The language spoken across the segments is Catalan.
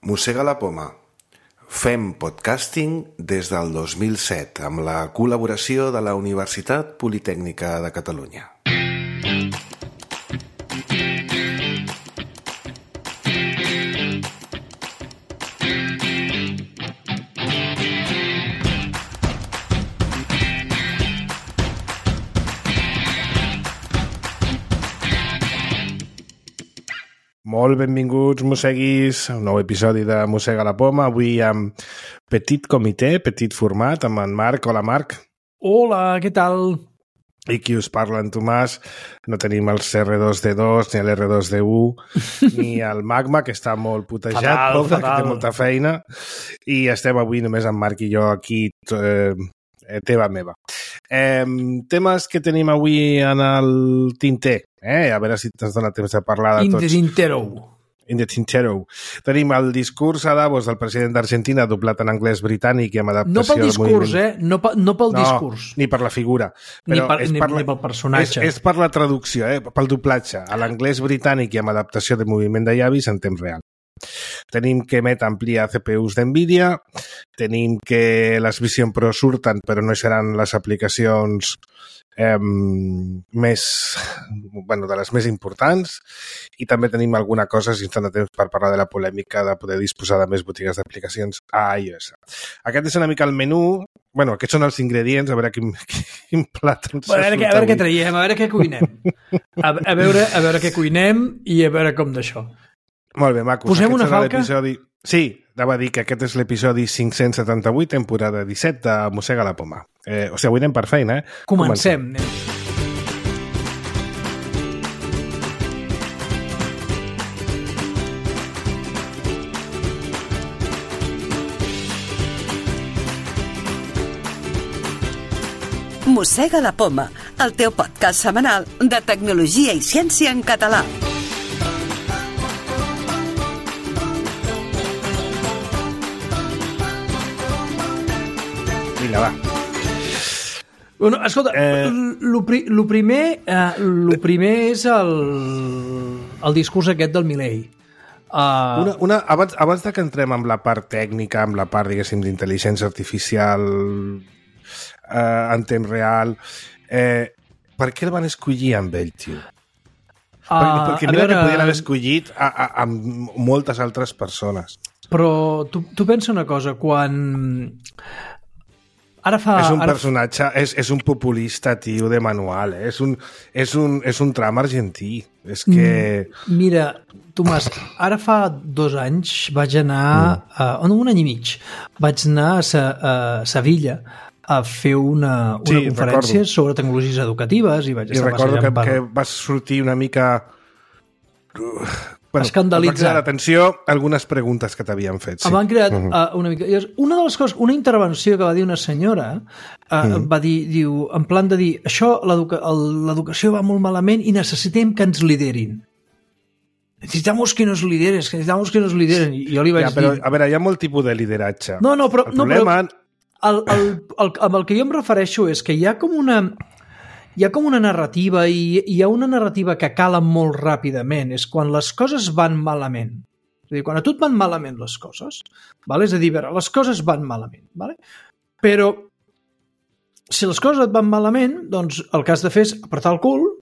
Mossega la poma. Fem podcasting des del 2007 amb la col·laboració de la Universitat Politècnica de Catalunya. Molt benvinguts, mosseguis, a un nou episodi de Mossega la poma. Avui amb petit comitè, petit format, amb en Marc. Hola, Marc. Hola, què tal? I qui us parla, en Tomàs. No tenim els R2D2, ni l'R2D1, ni el Magma, que està molt putejat, que té molta feina. I estem avui només en Marc i jo aquí, teva meva. Temes que tenim avui en el tinter. A veure si t'has donat temps de parlar de tots. In the Tintero. Tenim el discurs a Davos del president d'Argentina doblat en anglès britànic i amb adaptació... No pel discurs, no pel discurs. Ni per la figura. Ni pel personatge. És per la traducció, pel doblatge. A l'anglès britànic i amb adaptació de moviment de llavis en temps real. Tenim que Meta amplia CPUs d'NVIDIA, tenim que les Vision Pro surten però no seran les aplicacions de les més importants, i també tenim alguna cosa, si ens de temps, per parlar de la polèmica de poder disposar de més botigues d'aplicacions a iOS. Aquest és una mica el menú. Bueno, aquests són els ingredients, a veure quin plat ens surt. A veure què traiem, a veure què cuinem. A veure què cuinem i a veure com d'això. Molt bé, macos. Posem una falca? Sí, anava a dir que aquest és l'episodi 578, temporada 17 de Mossega la poma. O sigui, avui anem per feina, Comencem. Mossega la poma, el teu podcast setmanal de tecnologia i ciència en català. Vinga, va. Bueno, escolta, lo primer és el discurs aquest del Milei. Abans de que entrem amb la part tècnica, amb la part, diguéssim, d'intel·ligència artificial en temps real, per què el van escollir amb ell, tio? Perquè mira que podien haver escollit amb moltes altres persones. Però tu pensa una cosa, quan... És un personatge, és un populista, tio, de manual. És un tram argentí. És que... Mira, Tomàs, ara fa 2 anys vaig anar, un any i mig, vaig anar a Sevilla a fer una conferència sobre tecnologies educatives i vaig estar passejant per... I recordo que vas sortir una mica... escandalitzat. Va cridar l'atenció algunes preguntes que t'havien fet. Sí. M'han cridat una mica. Una de les coses, una intervenció que va dir una senyora, va dir, en plan de dir, això, l'educació va molt malament i necessitem que ens liderin. Necesitamos que nos lideren. I jo li vaig dir... Però, a veure, hi ha molt tipus de lideratge. No, però... El problema... Amb el que jo em refereixo és que hi ha com una narrativa i hi ha una narrativa que cala molt ràpidament. És quan les coses van malament. És a dir, quan a tu et van malament les coses, vale? És a dir, les coses van malament. Vale? Però si les coses et van malament, doncs el que has de fer és apretar el cul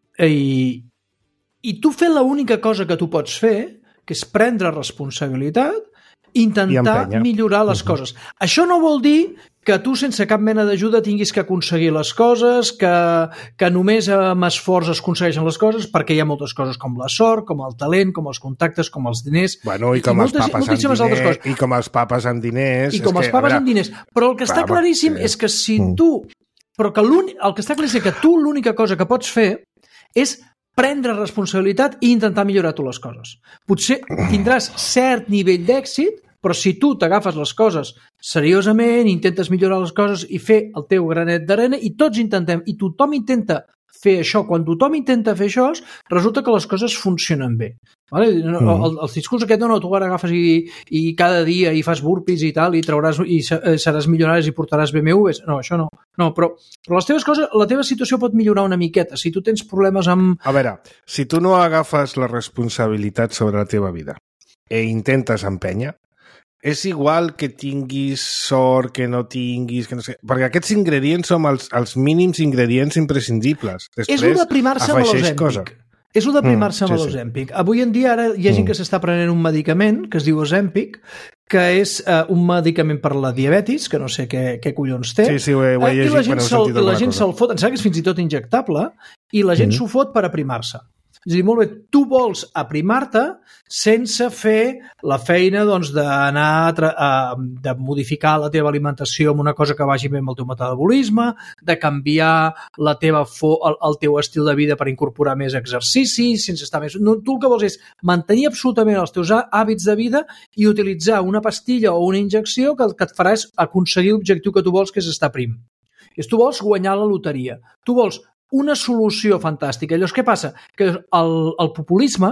i tu fer l'única cosa que tu pots fer, que és prendre responsabilitat i intentar millorar les coses. Això no vol dir que tu sense cap mena d'ajuda tinguis que aconseguir les coses, que només amb esforç es aconsegueixen les coses, perquè hi ha moltes coses com la sort, com el talent, com els contactes, com els diners... Bueno, i com els papes amb diners. I com els papes amb diners. Però el que està claríssim és que si tu... Però que el que està claríssim és que tu l'única cosa que pots fer és prendre responsabilitat i intentar millorar tu les coses. Potser tindràs cert nivell d'èxit, però si tu t'agafes les coses seriosament, intentes millorar les coses i fer el teu granet d'arena, i tothom intenta fer això, quan tothom intenta fer això, resulta que les coses funcionen bé. Vale? El discurs aquest, no, tu ara agafes i cada dia i fas burpees i tal, i seràs milionari i portaràs BMWs. No, això no. No, però les teves coses, la teva situació pot millorar una miqueta. Si tu tens problemes amb... A veure, si tu no agafes la responsabilitat sobre la teva vida, intentes empènyer, és igual que tinguis sort, que no tinguis, que no sé... Perquè aquests ingredients són els mínims ingredients imprescindibles. Després, és el de primar-se amb l'Ozempic. És el de primar-se amb l'Ozempic. Avui en dia ara hi ha gent que s'està prenent un medicament que es diu Ozempic, que és un medicament per la diabetis, que no sé què collons té. Sí, ho he llegit, i la gent se'l fot, em sembla que és fins i tot injectable, i la gent s'ho fot per aprimar-se. És a dir, molt bé, tu vols aprimar-te sense fer la feina d'anar de modificar la teva alimentació amb una cosa que vagi bé amb el teu metabolisme, de canviar el teu estil de vida per incorporar més exercici, sense estar més... No, tu el que vols és mantenir absolutament els teus hàbits de vida i utilitzar una pastilla o una injecció que el que et farà és aconseguir l'objectiu que tu vols, que és estar prim. Tu vols guanyar la loteria. Tu vols una solució fantàstica. Llavors, què passa? Que el populisme,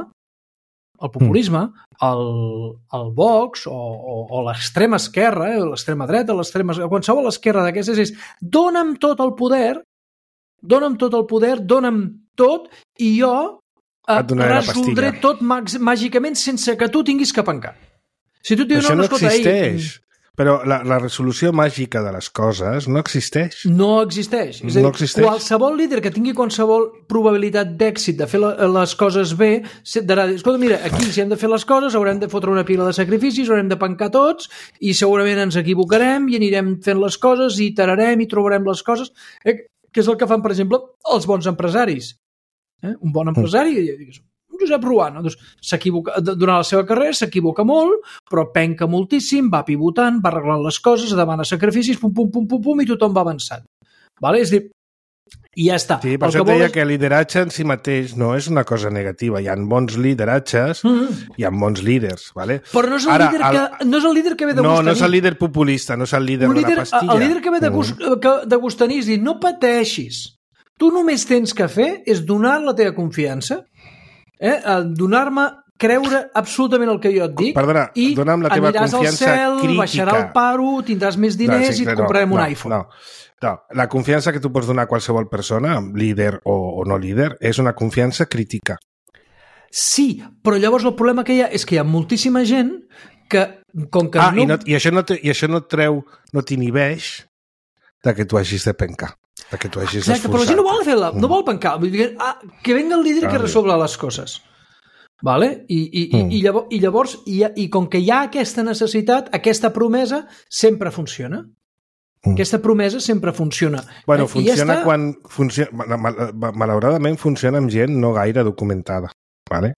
el Vox o l'extrema esquerra, l'extrema dreta, qualsevol esquerra d'aquestes és dona'm tot el poder, dona'm tot i jo resoldré tot màgicament sense que tu tinguis que pencar. Si tu dius, això no existeix. Però la resolució màgica de les coses no existeix. No existeix. És a dir, qualsevol líder que tingui qualsevol probabilitat d'èxit de fer les coses bé, dirà, escolta, mira, aquí si hem de fer les coses haurem de fotre una pila de sacrificis, haurem de pencar tots i segurament ens equivocarem i anirem fent les coses i iterarem i trobarem les coses, que és el que fan, per exemple, els bons empresaris. Un bon empresari, Josep Ruano, durant la seva carrera s'equivoca molt, però penca moltíssim, va pivotant, va arreglant les coses, demana sacrificis, pum, i tothom va avançant. Vale? És a dir, i ja està. Sí, per això deia que el lideratge en si mateix no és una cosa negativa. Hi ha bons lideratges, hi ha bons líders. Vale? Però no és el líder que ve de gust. No és el líder populista, no és el líder de la pastilla. El líder que ve de gust tenir és dir, no pateixis. Tu només tens que fer és donar la teva confiança, donar-me creure absolutament el que jo et dic. Perdona, dona'm la teva aniràs al cel, crítica. Baixarà el paro, tindràs més diners i et comprarem un iPhone. No, la confiança que tu pots donar a qualsevol persona, líder o no líder, és una confiança crítica. Sí, però llavors el problema que hi ha és que hi ha moltíssima gent que, com que I això no treu, no t'inhibeix de que tu hagis de pencar. Que tu hagis exacte, però la gent no vol pencar. Que venga el líder que resolga les coses. Vale? I llavors, com que hi ha aquesta necessitat, aquesta promesa sempre funciona. Aquesta promesa sempre funciona. Bueno, funciona quan... Malauradament funciona amb gent no gaire documentada. Vale?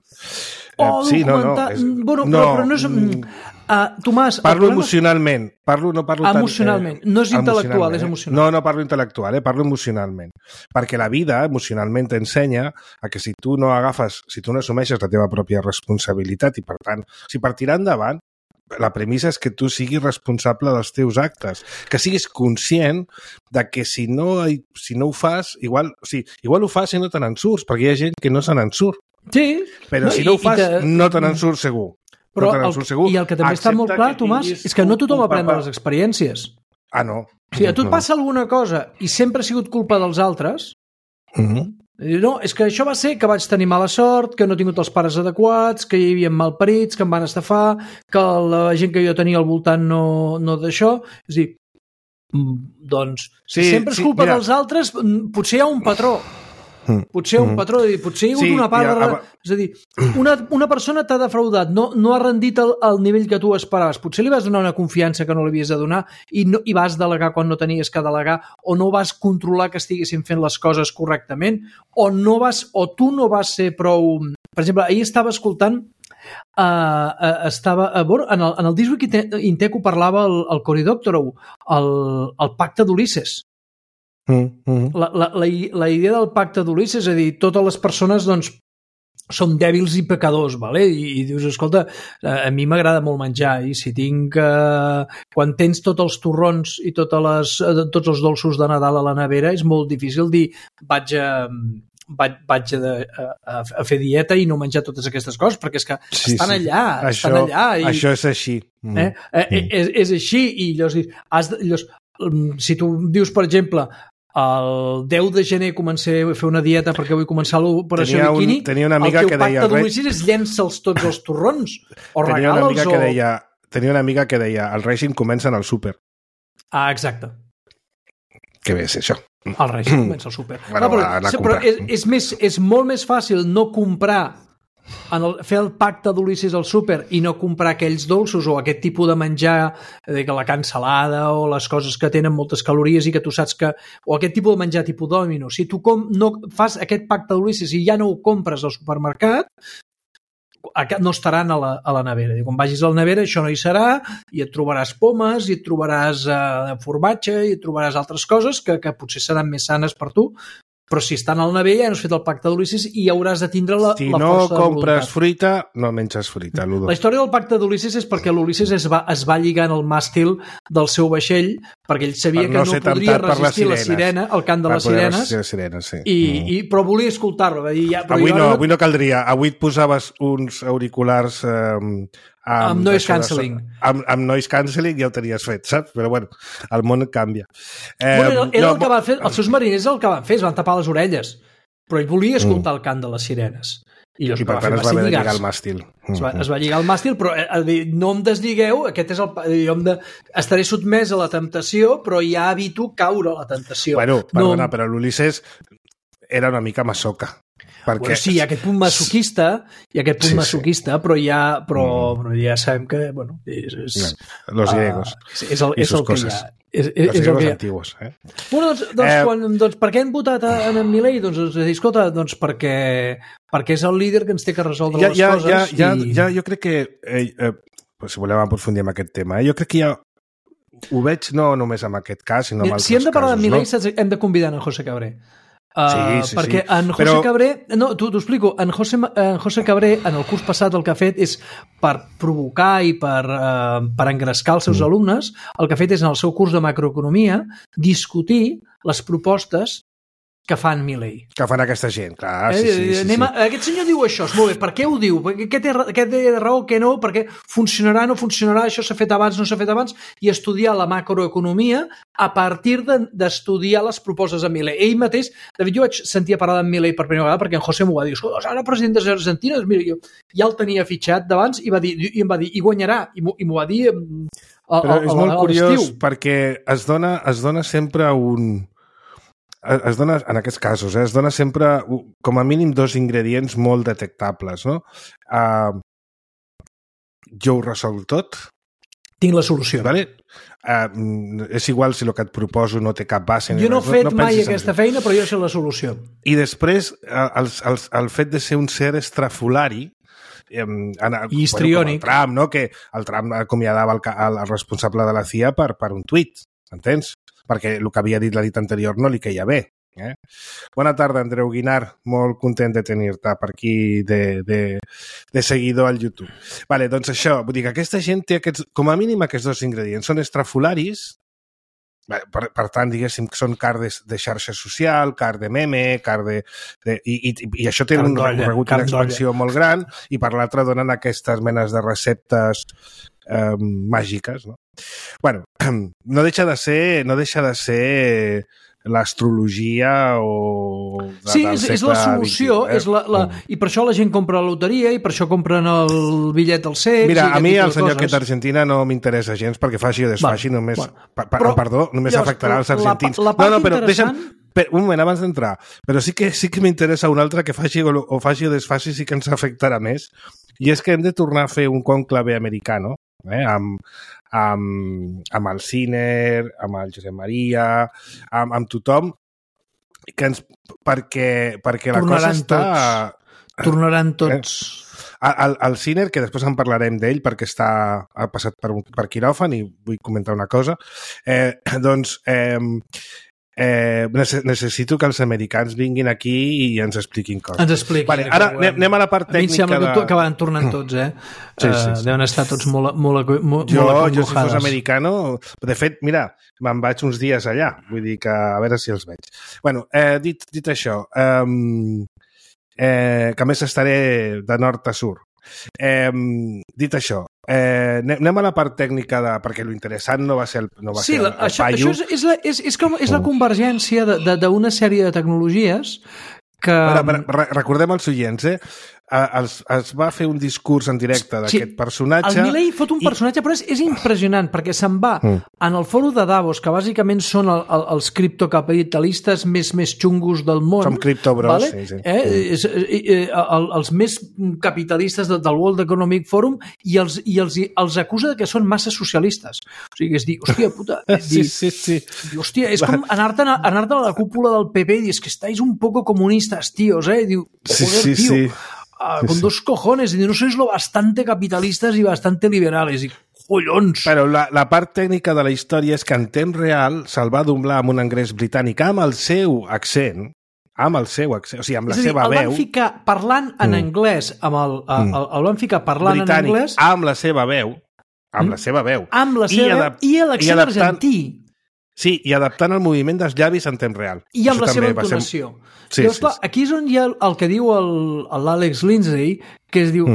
Però no és... Tomàs... Parlo emocionalment. No parlo emocionalment. No és intel·lectual, és emocional. No parlo intel·lectual, parlo emocionalment. Perquè la vida, emocionalment, t'ensenya a que si tu no assumeixes la teva pròpia responsabilitat i, per tant, si per tirar endavant, la premissa és que tu siguis responsable dels teus actes, que siguis conscient de que si no ho fas, igual ho fas i no te n'en surts, perquè hi ha gent que no se n'en surt. Sí. Però si no ho fas, no te n'en surts segur. Però i el que també està molt clar, Tomàs, és que no tothom aprèn de les experiències. No. Si a tu et passa alguna cosa i sempre ha sigut culpa dels altres, no, és que això va ser que vaig tenir mala sort, que no he tingut els pares adequats, que hi havia malparits, que em van estafar, que la gent que jo tenia al voltant no d'això. És a dir, doncs, si sempre és culpa dels altres, potser hi ha un patró. Potser un patró, potser hi ha hagut una part és a dir, una persona t'ha defraudat, no ha rendit al nivell que tu esperaves, potser li vas donar una confiança que no li havies de donar i vas delegar quan no tenies que delegar, o no vas controlar que estiguessin fent les coses correctament, o tu no vas ser prou... Per exemple, ahir estava escoltant en el disc Inteco parlava el Cory Doctorow, el pacte d'Ulisses. La idea del pacte d'Ulisses, és a dir, totes les persones doncs som dèbils i pecadors, vale? I dius, escolta, a mi m'agrada molt menjar i si tinc quan tens tots els torrons i tots els dolços de Nadal a la nevera és molt difícil dir vaig a fer dieta i no menjar totes aquestes coses, perquè és que estan allà. Això és així. És així, i llavors si tu dius, per exemple, el 10 de gener comencé a fer una dieta perquè vull començar l'operació bikini, tenia una amiga el teu que deia, pacte d'Ulisses és llença'ls tots els torrons o regala'ls o... Tenia una amiga que deia el règim comença en el súper. Ah, exacte. Què ve a ser això? El règim comença al súper. Bueno, però és molt més fàcil no comprar fer el pacte d'Ulisses al súper i no comprar aquells dolços o aquest tipus de menjar, la cansalada o les coses que tenen moltes calories i que tu saps que... o aquest tipus de menjar tipus Domino. Si tu no fas aquest pacte d'Ulisses i ja no ho compres al supermercat, no estaran a la nevera. Quan vagis a la nevera això no hi serà i et trobaràs pomes i et trobaràs formatge i et trobaràs altres coses que potser seran més sanes per tu, però si estan al nevera ja no has fet el pacte d'Ulisses i hauràs de tindre la força de voluntat. Si no compres fruita, no menges fruita, Ludo. La història del pacte d'Ulisses és perquè l'Ulisses es va lligant al màstil del seu vaixell perquè ell sabia que no podria resistir la sirena, el cant de les sirenes, sí. Però volia escoltar-lo. Avui no caldria. Avui et posaves uns auriculars... amb noise cancelling. Amb noise cancelling ja ho tenies fet, saps? Però bueno, el món canvia. Era el que va fer, els seus mariners el que van fer, es van tapar les orelles, però ell volia escoltar el cant de les sirenes. I per tant es va haver de lligar el màstil. Es va lligar el màstil, però no em desligueu, aquest és estaré sotmès a la temptació, però ja evito caure a la temptació. Bueno, perdona, però l'Ulisses era una mica masoca. Bueno, sí, hi ha aquest punt masoquista, però ja sabem que, bueno, los griegos. És el que hi ha. Los griegos antiguos. Bueno, doncs per què han votat en Milei? Doncs escolta, perquè és el líder que ens té que resoldre les coses. Jo crec que, si volem aprofundir en aquest tema, jo crec que ho veig no només en aquest cas, sinó en altres casos. Si hem de parlar de Milei, hem de convidar en José Cabré. Sí. Perquè en José Cabré, no, t'ho explico, en José Cabré en el curs passat el que ha fet és per provocar i per engrescar els seus alumnes, el que ha fet és en el seu curs de macroeconomia discutir les propostes que fan Milei. Que fan aquesta gent, clar. Aquest senyor diu això, molt bé, per què ho diu? Què té raó, què no? Perquè funcionarà, no funcionarà, això s'ha fet abans, no s'ha fet abans, i estudiar la macroeconomia a partir d'estudiar les propostes de Milei. Ell mateix, de fet, jo vaig sentir a parlar de Milei per primera vegada perquè en José m'ho va dir, ara president d'Argentina, mira, jo ja el tenia fitxat d'abans i em va dir, i guanyarà, i m'ho va dir però és molt curiós perquè es dona sempre en aquests casos, es dona sempre com a mínim dos ingredients molt detectables, no? Jo ho resolc tot. Tinc la solució. Vale? És igual si el que et proposo no té cap base. Jo no he fet mai aquesta feina, però jo sé la solució. I després, el fet de ser un ser estrafolari, i histriònic. Trump, no? Que el Trump acomiadava el responsable de la CIA per un tuit, entens? Perquè el que havia dit la nit anterior no li queia bé. Bona tarda, Andreu Guinar, molt content de tenir-te per aquí de seguidor al YouTube. Vale, doncs això, vull dir que aquesta gent té com a mínim aquests dos ingredients, són estrafolaris, per tant, diguéssim que són car de xarxa social, car de meme, i això té un recorregut, una expansió molt gran, i per l'altre donen aquestes menes de receptes màgiques, no? Bueno, no deixa de ser l'astrologia o... Sí, és la solució, i per això la gent compra la loteria i per això compren el bitllet del sex. Mira, a mi el senyor aquest d'Argentina no m'interessa gens perquè faci o desfaci només... Perdó, només afectarà els argentins. La part però deixa'm... Un moment, abans d'entrar. Però sí que m'interessa un altre que faci o desfaci sí que ens afectarà més. I és que hem de tornar a fer un conclave americano, amb el Sinner, amb el Josep Maria, amb tothom, perquè la cosa està... Tornaran tots. El Sinner, que després en parlarem d'ell perquè ha passat per quiròfan i vull comentar una cosa, necessito que els americans vinguin aquí i ens expliquin coses. Ens expliquin. Vale, ara anem a la part tècnica. A mi em sembla que van tornant tots, Sí. Deuen estar tots molt jo si fos americano... De fet, mira, me'n vaig uns dies allà. Vull dir que a veure si els veig. Bueno, dit això, que a més estaré de nord a sud. Dit això, anem a la part tècnica perquè l'interessant no va ser el paio. Sí, això és la convergència d'una sèrie de tecnologies que... Recordem als oients, es va fer un discurs en directe d'aquest personatge... El Milei fot un personatge, però és impressionant, perquè se'n va en el fòrum de Davos, que bàsicament són els criptocapitalistes més xungos del món. Som criptobros, vale? Sí. Els més capitalistes del World Economic Forum i els acusa que són massa socialistes. O sigui, és dir, hòstia puta... Sí. Hòstia, és com anar-te a la cúpula del PP i dir, és que estáis un poco comunistas, tíos, eh? Diu, joder, tío. Con dos cojones, y no sois lo bastante capitalistas y bastante liberales, i collons! Però la part tècnica de la història és que en temps real se'l va doblar amb un anglès britànic amb el seu accent, o sigui, amb la seva veu... El van ficar parlant en anglès, el van ficar parlant britànic, en anglès... amb la seva veu, i l'accent argentí. Sí, i adaptant el moviment dels llavis en temps real. I amb la seva entonació. Sí, llavors, clar, aquí és on hi ha el que diu l'Àlex Lindsay, que es diu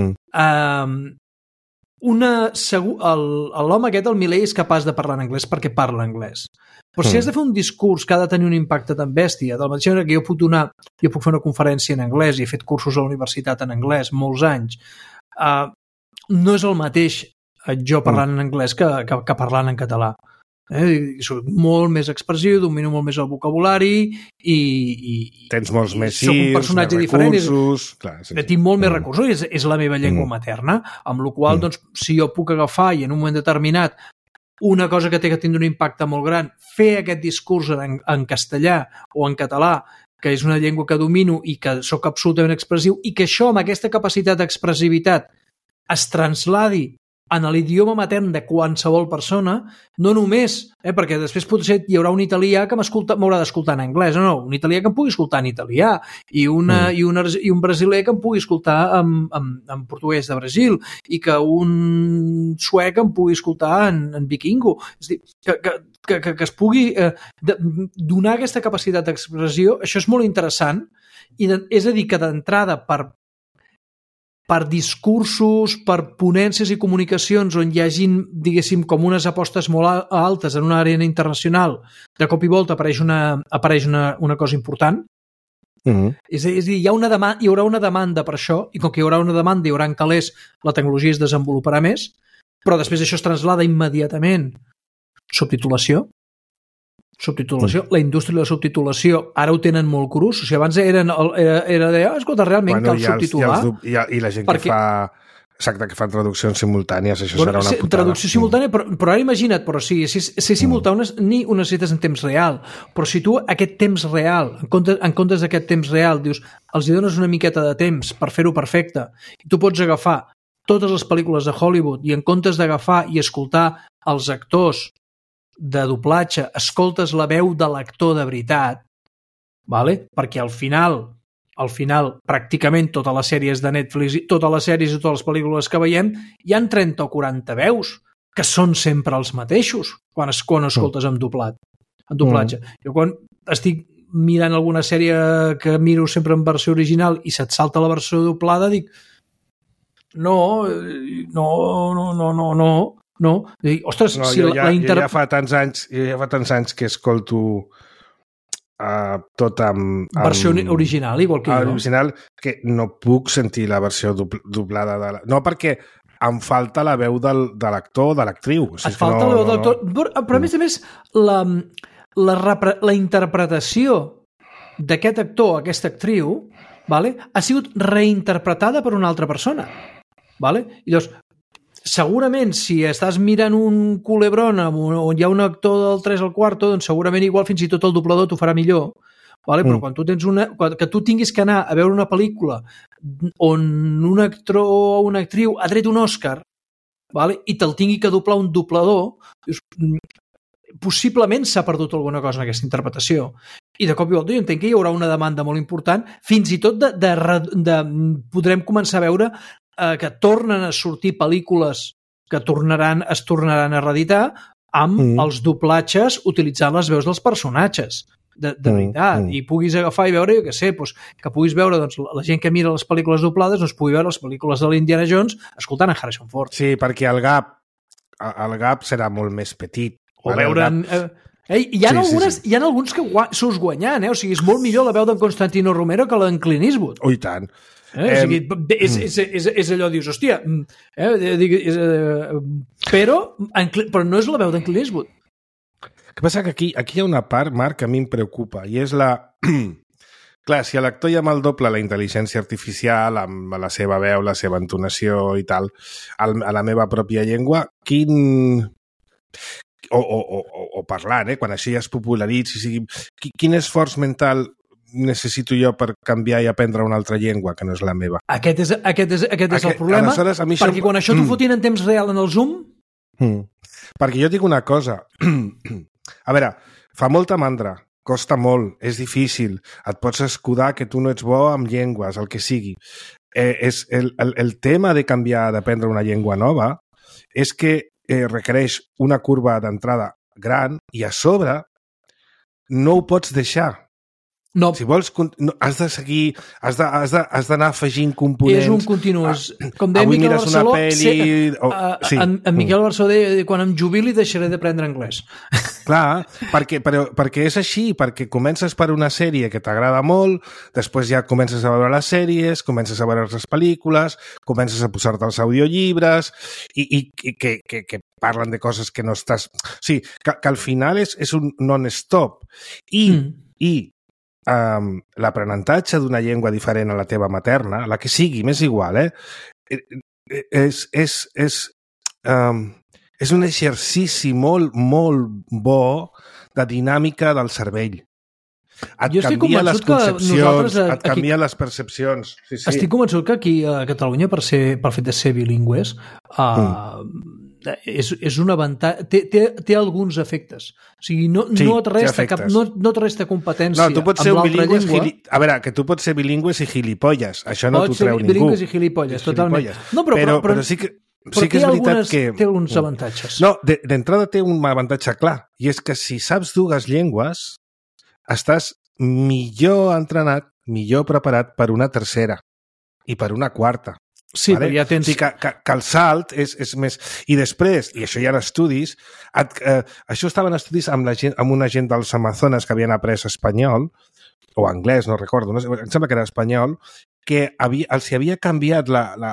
l'home aquest, el Milei, és capaç de parlar en anglès perquè parla anglès. Però si has de fer un discurs que ha de tenir un impacte tan bèstia, de la mateixa manera que jo puc fer una conferència en anglès i he fet cursos a la universitat en anglès molts anys, no és el mateix jo parlant en anglès que parlant en català. Soc molt més expressiu, domino molt més el vocabulari i tens molts més soc un personatge diferent, tinc molt més recursos, és la meva llengua materna, amb la qual doncs, si jo puc agafar i en un moment determinat una cosa que té que tindre un impacte molt gran, fer aquest discurs en castellà o en català, que és una llengua que domino i que sóc absolutament expressiu, i que això, amb aquesta capacitat d'expressivitat, es transladi en l'idioma matern de qualsevol persona, no només, perquè després potser hi haurà un italià que m'haurà d'escoltar en anglès, un italià que em pugui escoltar en italià, i un brasiler que em pugui escoltar en portuguès de Brasil, i que un suec em pugui escoltar en vikingo. És a dir, que es pugui donar aquesta capacitat d'expressió, això és molt interessant, i és a dir, que d'entrada per discursos, per ponències i comunicacions on hi hagin, diguéssim, com unes apostes molt altes en una arena internacional, de cop i volta apareix una cosa important. És a dir, hi haurà una demanda per això, i com que hi haurà una demanda, hi haurà calés, la tecnologia es desenvoluparà més, però després això es traslada immediatament. Subtitulació. La indústria de la subtitulació ara ho tenen molt crus, o sigui, abans era de, escolta, realment cal subtitular. I la gent que fan traduccions simultànies, això serà una putada. Traducció simultània, però ara imagina't, però si simultànies ni ho necessites en temps real, però si tu aquest temps real, en comptes d'aquest temps real, dius, els hi dones una miqueta de temps per fer-ho perfecte, i tu pots agafar totes les pel·lícules de Hollywood i en comptes d'agafar i escoltar els actors de doblatge, escoltes la veu de l'actor de veritat, perquè al final pràcticament totes les sèries de Netflix, totes les sèries i totes les pel·lícules que veiem, hi han 30 o 40 veus que són sempre els mateixos quan escoltes en doblatge. Jo quan estic mirant alguna sèrie que miro sempre en versió original i se't salta la versió doblada, dic no. Ostres, jo ja fa tants anys que escolto tot amb versió original, igual que jo. Original, que no puc sentir la versió doblada no perquè em falta la veu de l'actor, de l'actriu. Et falta la veu de l'actor, però a més la interpretació d'aquest actor, aquesta actriu, ha sigut reinterpretada per una altra persona. I llavors, segurament, si estàs mirant un culebrón on hi ha un actor del 3 al quarto, doncs segurament igual fins i tot el doblador t'ho farà millor. Però quan tu tens que tu tinguis que anar a veure una pel·lícula on un actor o una actriu ha tret un Òscar i te'l tingui que doblar un doblador, possiblement s'ha perdut alguna cosa en aquesta interpretació. I de cop i volta jo entenc que hi haurà una demanda molt important, fins i tot podrem començar a veure que tornen a sortir pel·lícules que es tornaran a reeditar amb els doblatges utilitzant les veus dels personatges. de veritat, i puguis agafar i veure, jo què sé, doncs, que puguis veure doncs, la gent que mira les pel·lícules doblades doncs pugui veure les pel·lícules de l'Indiana Jones escoltant a Harrison Ford. Sí, perquè el gap serà molt més petit. O veure'n... Hi ha alguns que s'us guanyant, o sigui, és molt millor la veu d'en Constantino Romero que la d'en Clint Eastwood. Oh, i tant. O sigui, és allò, dius, hòstia, però no és la veu d'en Clint Eastwood. El que passa que aquí hi ha una part, Marc, que a mi em preocupa, i és la... Clar, si a l'actor hi ha el doble la intel·ligència artificial, amb la seva veu, la seva entonació i tal, a la meva pròpia llengua, quin... O parlant, quan això ja es popularitzi, quin esforç mental necessito jo per canviar i aprendre una altra llengua que no és la meva? Aquest és el problema, perquè quan això t'ho fotin en temps real en el Zoom... Perquè jo dic una cosa, a veure, fa molta mandra, costa molt, és difícil, et pots escudar que tu no ets bo amb llengües, el que sigui. El tema de canviar, d'aprendre una llengua nova, és que requereix una curva d'entrada gran i a sobre no ho pots deixar. No. Si vols, has de seguir, has d'anar afegint components. És un continu. Com deia Miquel Barceló, en Miquel Barceló deia, quan em jubili deixaré d'aprendre anglès. Clar, perquè és així, perquè comences per una sèrie que t'agrada molt, després ja comences a veure les sèries, comences a veure les pel·lícules, comences a posar-te els audiollibres i que parlen de coses que no estàs... O sigui, que al final és un non-stop. I l'aprenentatge d'una llengua diferent a la teva materna, la que sigui, m'és igual, és un exercici molt, molt bo de dinàmica del cervell. Et canvia les concepcions, et canvia les percepcions. Sí. Estic convençut que aquí a Catalunya, pel fet de ser bilingües, és un avantatge, té alguns efectes. O sigui, no et resta competència amb l'altra llengua. A veure, que tu pots ser bilingües i gilipolles, això no t'ho treu ningú. Bilingües i gilipolles, totalment. No, però sí que és veritat que... Té alguns avantatges. No, d'entrada té un avantatge clar, i és que si saps dues llengües, estàs millor entrenat, millor preparat per una tercera i per una quarta. Sí, vale? Però ja tens... O sigui, que el salt és més... I després, i això hi ha estudis, això estaven estudis amb una gent dels Amazones que havien après espanyol, o anglès, no recordo, no sé, em sembla que era espanyol, que els havia canviat la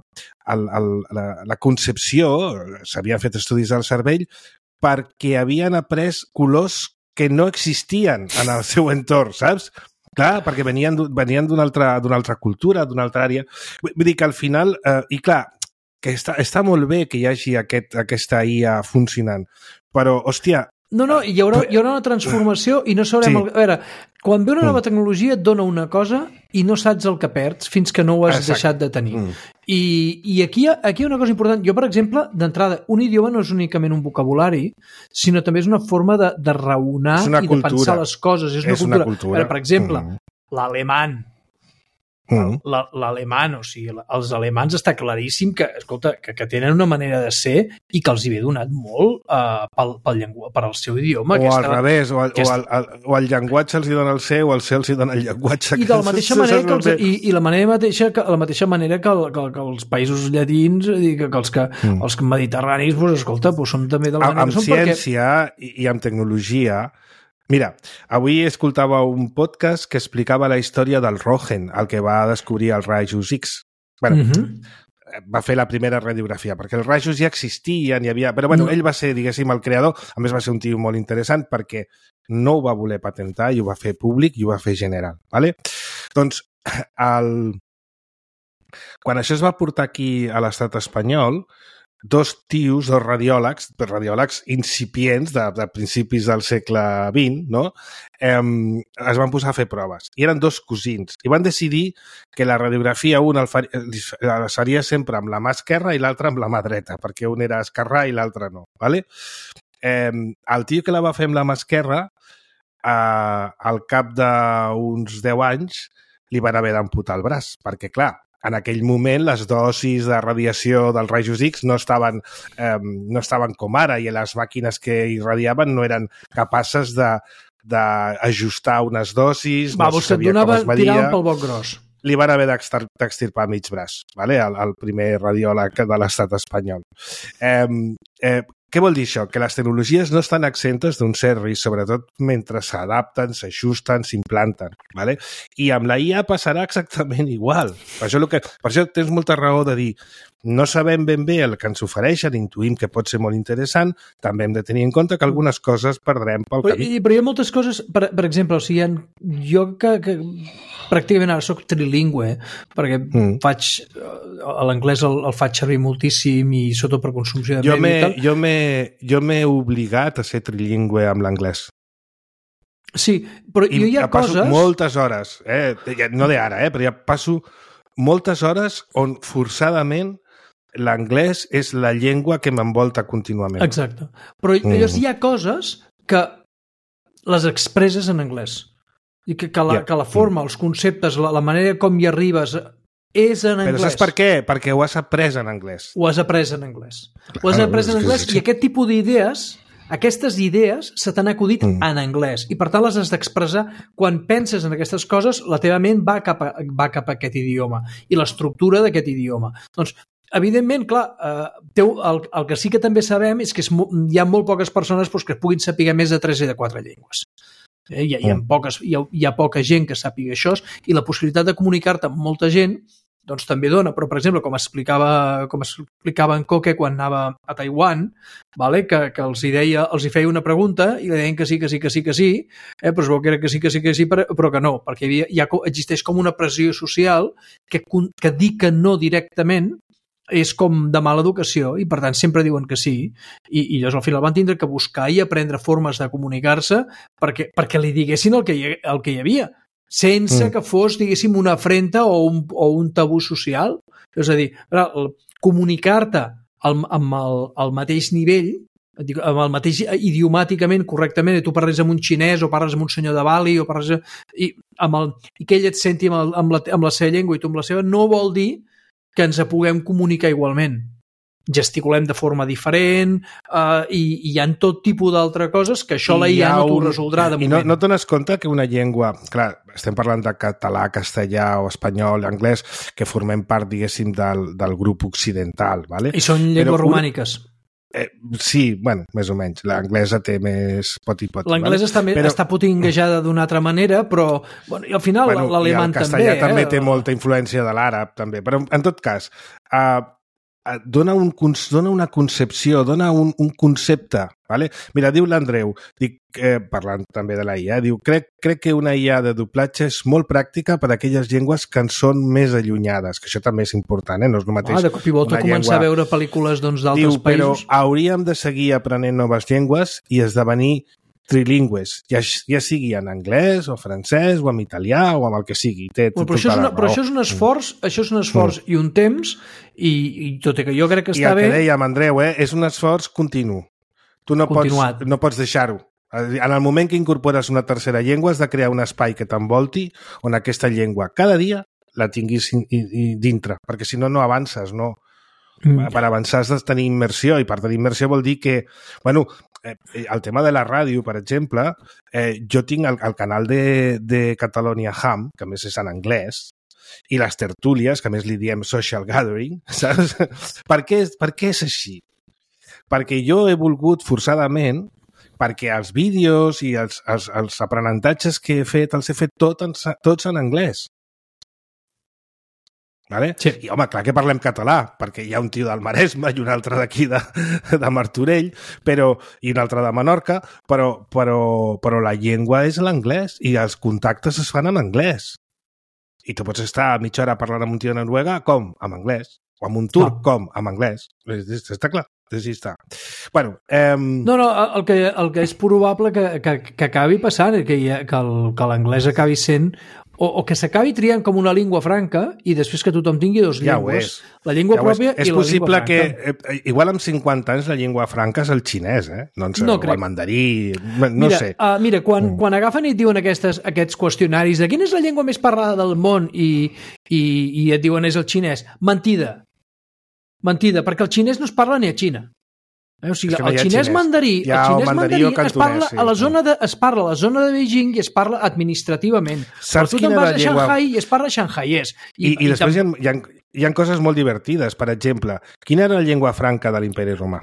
concepció, s'havien fet estudis del cervell, perquè havien après colors que no existien en el seu entorn, saps? Clar, perquè venien d'una altra cultura, d'una altra àrea. Vull dir que al final, i clar, que està molt bé que hi hagi aquesta IA funcionant, però, hòstia... No, hi haurà una transformació i no sabrem... Sí. A veure, quan ve una nova tecnologia et dona una cosa i no saps el que perds fins que no ho has deixat de tenir. I aquí hi ha una cosa important. Jo, per exemple, d'entrada, un idioma no és únicament un vocabulari, sinó també és una forma de raonar i de pensar les coses. És una cultura. Veure, per exemple, l'alemany. L'alemany, o sigui, els alemans està claríssim que, escolta, que tenen una manera de ser i que els hi ve donat molt per al seu idioma. O al revés, o el llenguatge els hi dona el seu, o el seu els hi dona el llenguatge. I de la mateixa manera la mateixa manera que els països llatins, que els mediterranis, doncs, escolta, són també de la manera que són. Amb ciència i amb tecnologia. Mira, avui escoltava un podcast que explicava la història del Röntgen, el que va descobrir els rajos X. Bueno, va fer la primera radiografia, perquè els rajos ja existien, però ell va ser, diguéssim, el creador. A més, va ser un tio molt interessant perquè no ho va voler patentar i ho va fer públic i ho va fer general. ¿Vale? Doncs, quan això es va portar aquí a l'estat espanyol, dos radiòlegs incipients de principis del segle XX, no? Es van posar a fer proves. I eren dos cosins. I van decidir que la radiografia un la faria sempre amb la mà esquerra i l'altra amb la mà dreta, perquè un era esquerrà i l'altre no. ¿Vale? El tio que la va fer amb la mà esquerra, al cap d'uns 10 anys, li van haver d'amputar el braç, perquè, clar, en aquell moment les dosis de radiació dels rajos X no estaven com ara i les màquines que irradiaven no eren capaces de d'ajustar unes dosis, no sabia com es media. Tiraven pel boc gros. Li van haver d'extirpar mig braç, vale? el primer radiòleg de l'estat espanyol. Què vol dir això? Que les tecnologies no estan exentes d'un cert risc, sobretot mentre s'adapten, s'ajusten, s'implanten. Vale? I amb la IA passarà exactament igual. Per això tens molta raó de dir no sabem ben bé el que ens ofereixen, intuïm que pot ser molt interessant, també hem de tenir en compte que algunes coses perdrem pel camí. Però hi ha moltes coses, per exemple, o sigui, jo que pràcticament ara soc trilingüe, perquè l'anglès el faig servir moltíssim i sobretot per consumció de mèdia i tal. Jo m'he obligat a ser trilingüe amb l'anglès. Sí, però jo hi ha coses... Passo moltes hores, no d'ara, però ja passo moltes hores on forçadament l'anglès és la llengua que m'envolta contínuament. Exacte. Però llavors hi ha coses que les expresses en anglès. I que la forma, els conceptes, la manera com hi arribes és en anglès. Però saps per què? Perquè ho has après en anglès. Ho has après en anglès. Ho has après en anglès i aquest tipus d'idees, aquestes idees se t'han acudit en anglès i per tant les has d'expressar. Quan penses en aquestes coses, la teva ment va cap a aquest idioma i l'estructura d'aquest idioma. Doncs evidentment, clar, el que sí que també sabem és que hi ha molt poques persones que puguin saber més de 3 i de 4 llengües. Hi ha poca gent que sàpiga això i la possibilitat de comunicar-te amb molta gent doncs també dona, però per exemple com explicava en Coque quan anava a Taiwan, vale? que els hi feia una pregunta i li deien que sí, però es veu que era que sí, però que no, perquè existeix com una pressió social que dir que no directament és com de mala educació i per tant sempre diuen que sí i llavors al final van tindre que buscar i aprendre formes de comunicar-se perquè li diguessin el que hi havia sense que fos, diguéssim, una afrenta o un tabú social. És a dir, comunicar-te amb el mateix nivell, amb el mateix idiomàticament, correctament, i tu parles amb un xinès o parles amb un senyor de Bali o parles i que ell et senti amb la seva llengua i tu amb la seva, no vol dir que ens puguem comunicar igualment. Gesticulem de forma diferent i hi ha tot tipus d'altres coses que això la IA no t'ho resoldrà de moment. I no dones compte que una llengua... Clar, estem parlant de català, castellà o espanyol, anglès, que formem part, diguéssim, del grup occidental. ¿Vale? I són llengües romàniques. Sí, bueno, més o menys. L'anglesa té més poti-poti. L'anglesa està potinguejada d'una altra manera, però bueno, i al final l'alemany també. I el castellà també té molta influència de l'àrab, també. Però en tot cas, dona una concepció, dona un concepte. Vale? Mira, diu l'Andreu, parlant també de la IA, diu, crec que una IA de doblatge és molt pràctica per a aquelles llengües que en són més allunyades, que això també és important, no és el mateix. De cop i volta començar a veure pel·lícules d'altres països. Però hauríem de seguir aprenent noves llengües i esdevenir trilingües, ja sigui en anglès o francès o en italià o amb el que sigui. Però això és un esforç i un temps i tot i que jo crec que està bé... I el que dèiem, Andreu, és un esforç continu. Tu no pots deixar-ho. En el moment que incorpores una tercera llengua has de crear un espai que t'envolti on aquesta llengua cada dia la tinguis dintre, perquè si no avances, no. Per avançar has de tenir immersió i per tenir immersió vol dir que, bueno, el tema de la ràdio, per exemple, jo tinc el canal de Catalonia Ham, que a més és en anglès, i les tertúlies, que a més li diem social gathering, saps? Per què és així? Perquè jo he volgut forçadament, perquè els vídeos i els aprenentatges que he fet els he fet tots en anglès. Vale? Sí. I, home, clar que parlem català, perquè hi ha un tio del Maresme i un altre d'aquí de Martorell, i un altre de Menorca, però la llengua és l'anglès i els contactes es fan en anglès. I tu pots estar mitja hora parlant amb un tio de Noruega, com? En anglès. O amb un turc, com? En anglès. Està clar. Sí, està. Bueno, No, el que és probable que acabi passant és que l'anglès acabi sent o que s'acabi triant com una llengua franca i després que tothom tingui dues llengües. La llengua pròpia i la llengua franca. És possible que, igual amb 50 anys, la llengua franca és el xinès, No el mandarí, no sé. Mira, quan agafen i et diuen aquests qüestionaris de quina és la llengua més parlada del món i et diuen és el xinès, mentida, perquè el xinès no es parla ni a Xina. O sigui, el xinès mandarí es parla a la zona de Beijing i es parla administrativament. Saps quina era la llengua? Shanghai i es parla xanghaiès. I després hi ha coses molt divertides. Per exemple, quina era la llengua franca de l'Imperi Romà?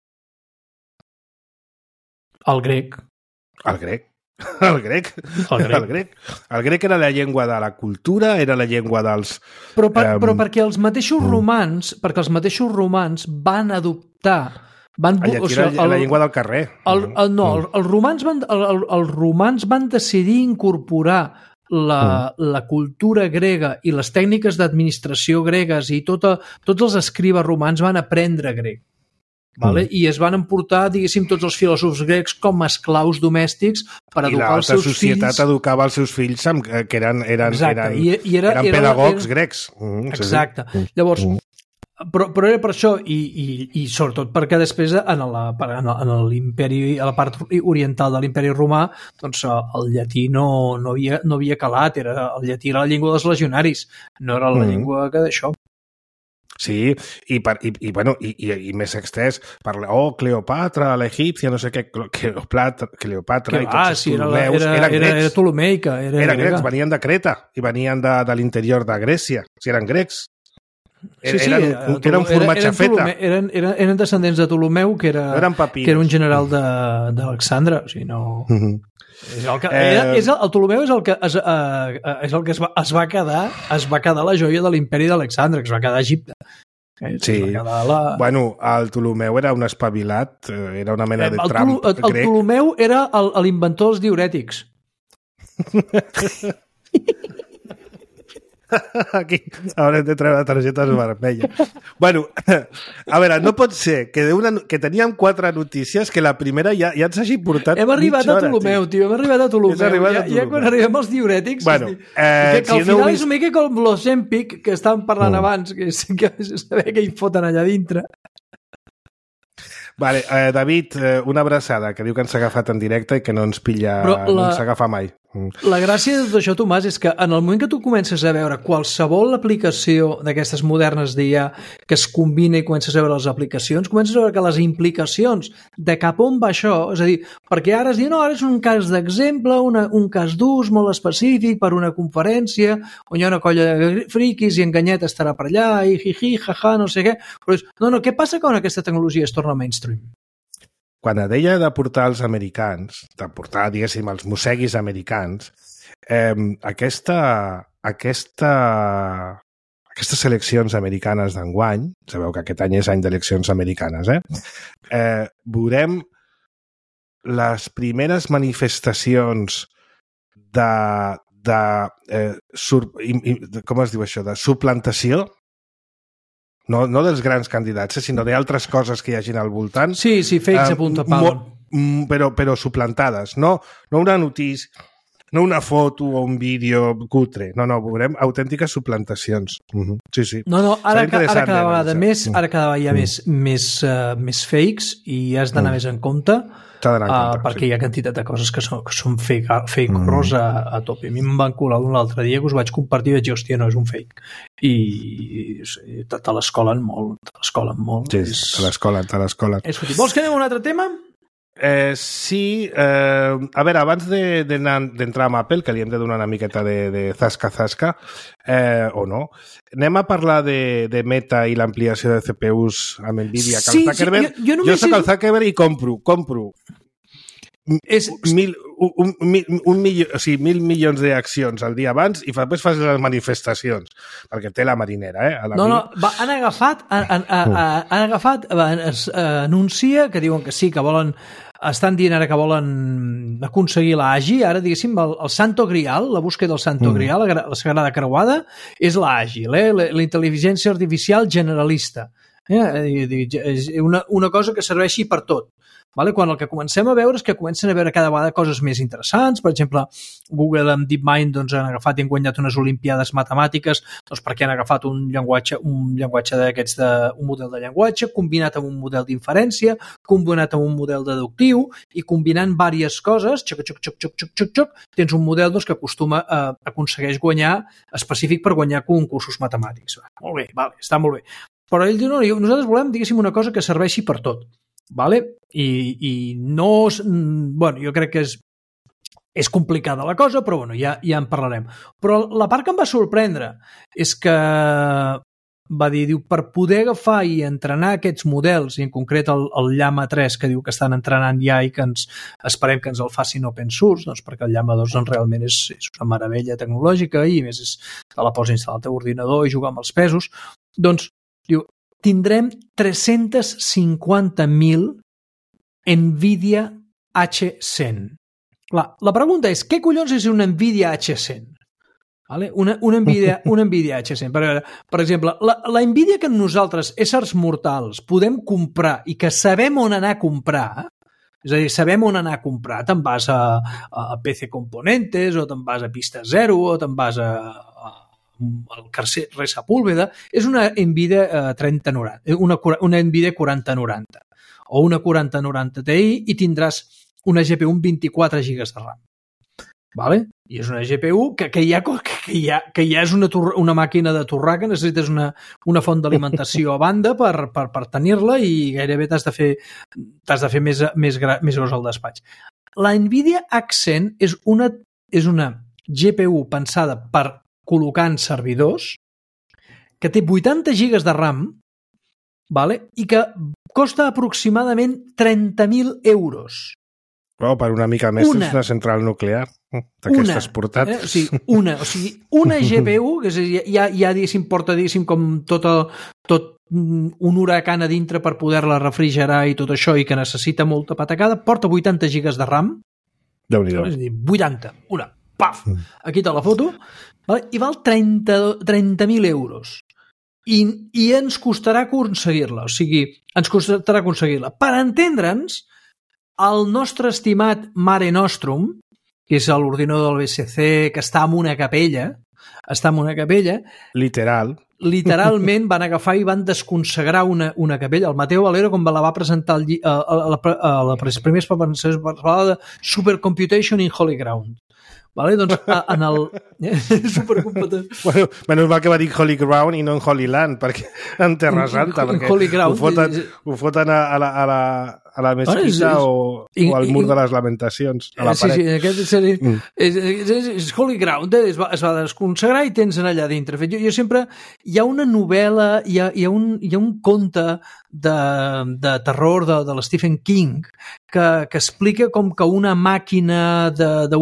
El grec. El grec era la llengua de la cultura, era la llengua dels... Però perquè els mateixos romans van adoptar... El llatí era la llengua del carrer. Els romans van decidir incorporar la cultura grega i les tècniques d'administració gregues i tots els escribes romans van aprendre grec. Vale? I es van emportar, diguéssim, tots els filòsofs grecs com a esclaus domèstics per educar els seus fills. I la societat educava els seus fills que eren pedagogs grecs. Exacte. Llavors, però era per això i sobretot perquè després en l'imperi, a la part oriental de l'imperi romà, doncs el llatí no havia calat, el llatí era la llengua dels legionaris, no era la llengua que d'això. Sí, i més extès, parla, Cleopatra, l'egípcia, no sé què, Cleopatra i tots els Ptolemeus eren grecs. Era ptolemeica. Eren grecs, venien de Creta i venien de l'interior de Grècia, si eren grecs. Era un formatge feta. Eren descendents de Ptolemeu, que era un general d'Alexandre, o sigui, no... El Ptolemeu és el que es va quedar la joia de l'imperi d'Alexandre, que es va quedar a Egipte. Sí, bueno, el Ptolemeu era un espavilat, era una mena de Trump grec. El Ptolemeu era l'inventor dels diurètics. Aquí haurem de treure targetes vermelles. Bueno, a veure, no pot ser que teníem 4 notícies que la primera ja ens hagi portat hem arribat a Ptolemeu, tio, hem arribat a Ptolemeu. Ja quan arribem als diurètics, bueno, que al final és una mica com l'Ozempic que estàvem parlant abans, que saber què hi foten allà dintre. Vale, David, una abraçada, que diu que ens ha agafat en directe i que no ens pilla, no ens agafa mai. La gràcia de tot això, Tomàs, és que en el moment que tu comences a veure qualsevol aplicació d'aquestes modernes d'IA que es combina i comences a veure les aplicacions, comences a veure que les implicacions de cap on va això, és a dir, perquè ara es diu, no, ara és un cas d'exemple, un cas d'ús molt específic per una conferència on hi ha una colla de friquis i Enganyet estarà per allà i jaja, no sé què, però és, no, què passa quan aquesta tecnologia es torna mainstream? Quan deia de portar els americans, de portar, diguéssim, els mosseguis americans, aquestes eleccions americanes d'enguany, sabeu que aquest any és any d'eleccions americanes, veurem les primeres manifestacions com es diu això, de suplantació, no dels grans candidats, sinó d'altres coses que hi hagin al voltant. Sí, fakes a punta pala. Però suplantades, no una notícia, no una foto o un vídeo cutre, no, veurem autèntiques suplantacions. Sí. No, ara cada vegada més fakes i has d'anar més en compte, perquè hi ha quantitat de coses que són fake horrors a tope. A mi em van colar un l'altre dia que us vaig compartir i vaig dir, hòstia, no, és un fake. I te l'escolen molt. Sí, te l'escolen. Vols que anem a un altre tema? Sí, a veure, abans d'entrar amb Apple, que li hem de donar una miqueta de zasca, o no, anem a parlar de Meta i l'ampliació de CPUs amb Nvidia, que el Zuckerberg... Jo soc el Zuckerberg i compro. Mil milions d'accions al dia abans i després fas les manifestacions, perquè té la marinera, han agafat anuncia que diuen que sí, que volen, estan dient ara que volen aconseguir l'AGI, ara diguéssim el Santo Grial, la búsqueda del Santo Grial, la Sagrada Creuada, és l'AGI, la intel·ligència artificial generalista. Una cosa que serveixi per tot. Vale? Quan el que comencem a veure és que comencen a veure cada vegada coses més interessants. Per exemple, Google amb DeepMind doncs, han agafat i han guanyat unes olimpiades matemàtiques doncs, perquè han agafat un llenguatge d'aquests, un model de llenguatge combinat amb un model d'inferència, combinat amb un model deductiu i combinant diverses coses, tens un model doncs, que aconsegueix guanyar, específic per guanyar concursos matemàtics. Molt bé, vale, està molt bé. Però ell diu, no, nosaltres volem, diguéssim, una cosa que serveixi per tot. vale? I no... Bueno, jo crec que és complicada la cosa, però bueno, ja en parlarem. Però la part que em va sorprendre és que va dir, per poder agafar i entrenar aquests models, i en concret el Llama 3, que diu que estan entrenant ja i que esperem que ens el facin open source, doncs perquè el Llama 2 doncs, realment és una meravella tecnològica i a més te la pots instal·lar al teu ordinador i jugar amb els pesos. Doncs, diu, tindrem 350.000 NVIDIA H100. Clar, la pregunta és, què collons és una NVIDIA H100? Vale? Una NVIDIA H100. Per exemple, la NVIDIA que nosaltres, éssers mortals, podem comprar i que sabem on anar a comprar, és a dir, sabem on anar a comprar, te'n vas a PC Componentes o te'n vas a Pista Zero o te'n vas al Carcer Sepúlveda, és una NVIDIA 3090, una NVIDIA 4090 o una 4090 Ti i tindràs una GPU amb 24 GB de RAM. Vale? I és una GPU que ja és una màquina de torrar, que necessites una font d'alimentació a banda per tenir-la i gairebé t'has de fer més gros al despatx. La NVIDIA H100 és una GPU pensada per col·locar en servidors, que té 80 GB de RAM, vale? I que costa aproximadament 30.000 euros. Oh, per una mica més és una central nuclear d'aquestes portats. O sigui, una GPU, que ja diguéssim, porta com tot un huracan a dintre per poder-la refrigerar i tot això, i que necessita molta patacada, porta 80 GB de RAM. Déu-n'hi-do. És a dir, 80, una, paf, aquí te la foto, vale? I val 30.000 euros. I ens costarà aconseguir-la. O sigui, ens costarà aconseguir-la. Per entendre'ns, el nostre estimat Mare Nostrum, que és l'ordinador del BSC, que està en una capella, literalment van agafar i van desconsagrar una capella. El Mateo Valero, quan la va presentar a la primera exposició, parlava de Supercomputation in Holy Ground. Vale? Doncs en el supercomputer... Bueno, menys mal que va dir Holy Ground i no en Holy Land, perquè en Terra Santa, perquè ho foten a la mesquita o al mur de les lamentacions, a la paret. Sí, aquest és Holy Ground, es va desconsagrar i tens allà dintre. Jo sempre... Hi ha una novel·la, hi ha un conte de terror de l'Stephen King que explica com que una màquina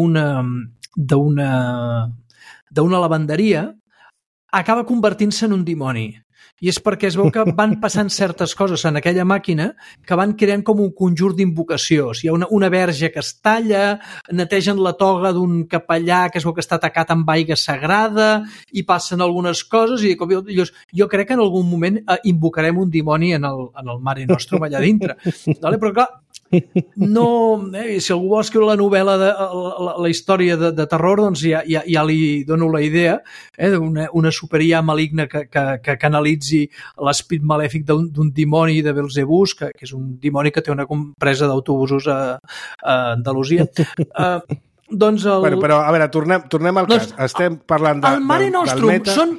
d'una lavanderia acaba convertint-se en un dimoni. I és perquè es veu que van passant certes coses en aquella màquina que van creant com un conjur d'invocacions. Hi ha una verge que es talla, netegen la toga d'un capellà que es veu que està atacat amb aigua sagrada i passen algunes coses i jo crec que en algun moment invocarem un dimoni en el Mare Nostrum allà dintre. Vale? Però clar, si algú vol escriure la novel·la la història de terror, doncs ja li dono la idea d'una superia maligna que canalitzi l'esprit malèfic d'un dimoni de Belzebús, que és un dimoni que té una empresa d'autobusos a Andalusia. Però, a veure, tornem al cas. Estem parlant del Mare Nostrum són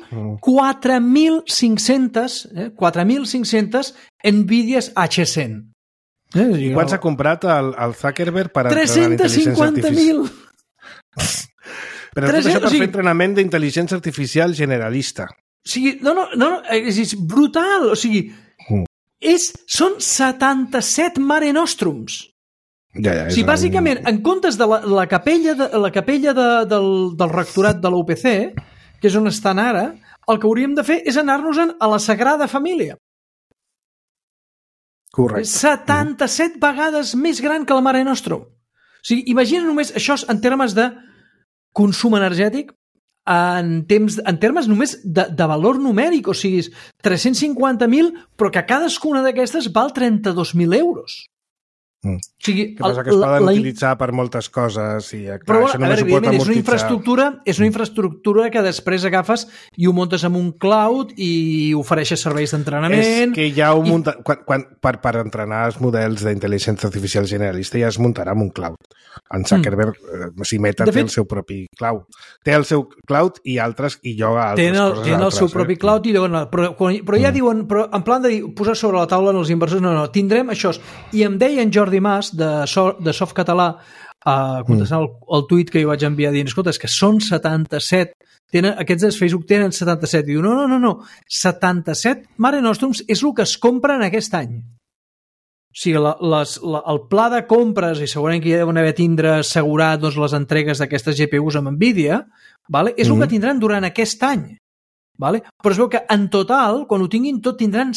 4.500 NVIDIAs H100. I quants ha comprat el Zuckerberg per entrenar l'intel·ligència artificial? 300.000! Però tot això per fer entrenament d'intel·ligència artificial generalista. O sigui, no, és brutal. O sigui, són 77 Mare Nostrums. Ja, o sigui, bàsicament, en comptes de la capella del rectorat de l'UPC, que és on estan ara, el que hauríem de fer és anar-nos-en a la Sagrada Família. Correcte. 77 vegades més gran que la Mare Nostrum. O sigui, imagina només això en termes de consum energètic, en termes només de valor numèric, o sigui, 350.000, però que cadascuna d'aquestes val 32.000 euros. O sigui, que passa que es poden utilitzar per moltes coses i clar, però, això només ho pot amortitzar. És una infraestructura que després agafes i ho muntes en un cloud i ofereixes serveis d'entrenament. És que ja ho munta... Per entrenar els models d'intel·ligència artificial generalista ja es muntarà en un cloud. En Zuckerberg, Meta té el seu propi cloud. Té el seu cloud i altres i lloga altres coses. Tenen el seu propi cloud i lloguen... Però ja diuen, en plan de dir, posar sobre la taula els inversors, no, tindrem això. I em deien Jordi Mas, de Softcatalà, contestant el tuit que jo vaig enviar dient, escolta, és que són 77, aquests de Facebook tenen 77, i diu, no, 77 Mare Nostrums és el que es compren aquest any. O sigui, el pla de compres, i segurament que hi deuen haver tindre assegurat les entregues d'aquestes GPUs amb Nvidia, és el que tindran durant aquest any. Però es veu que en total, quan ho tinguin tot, tindran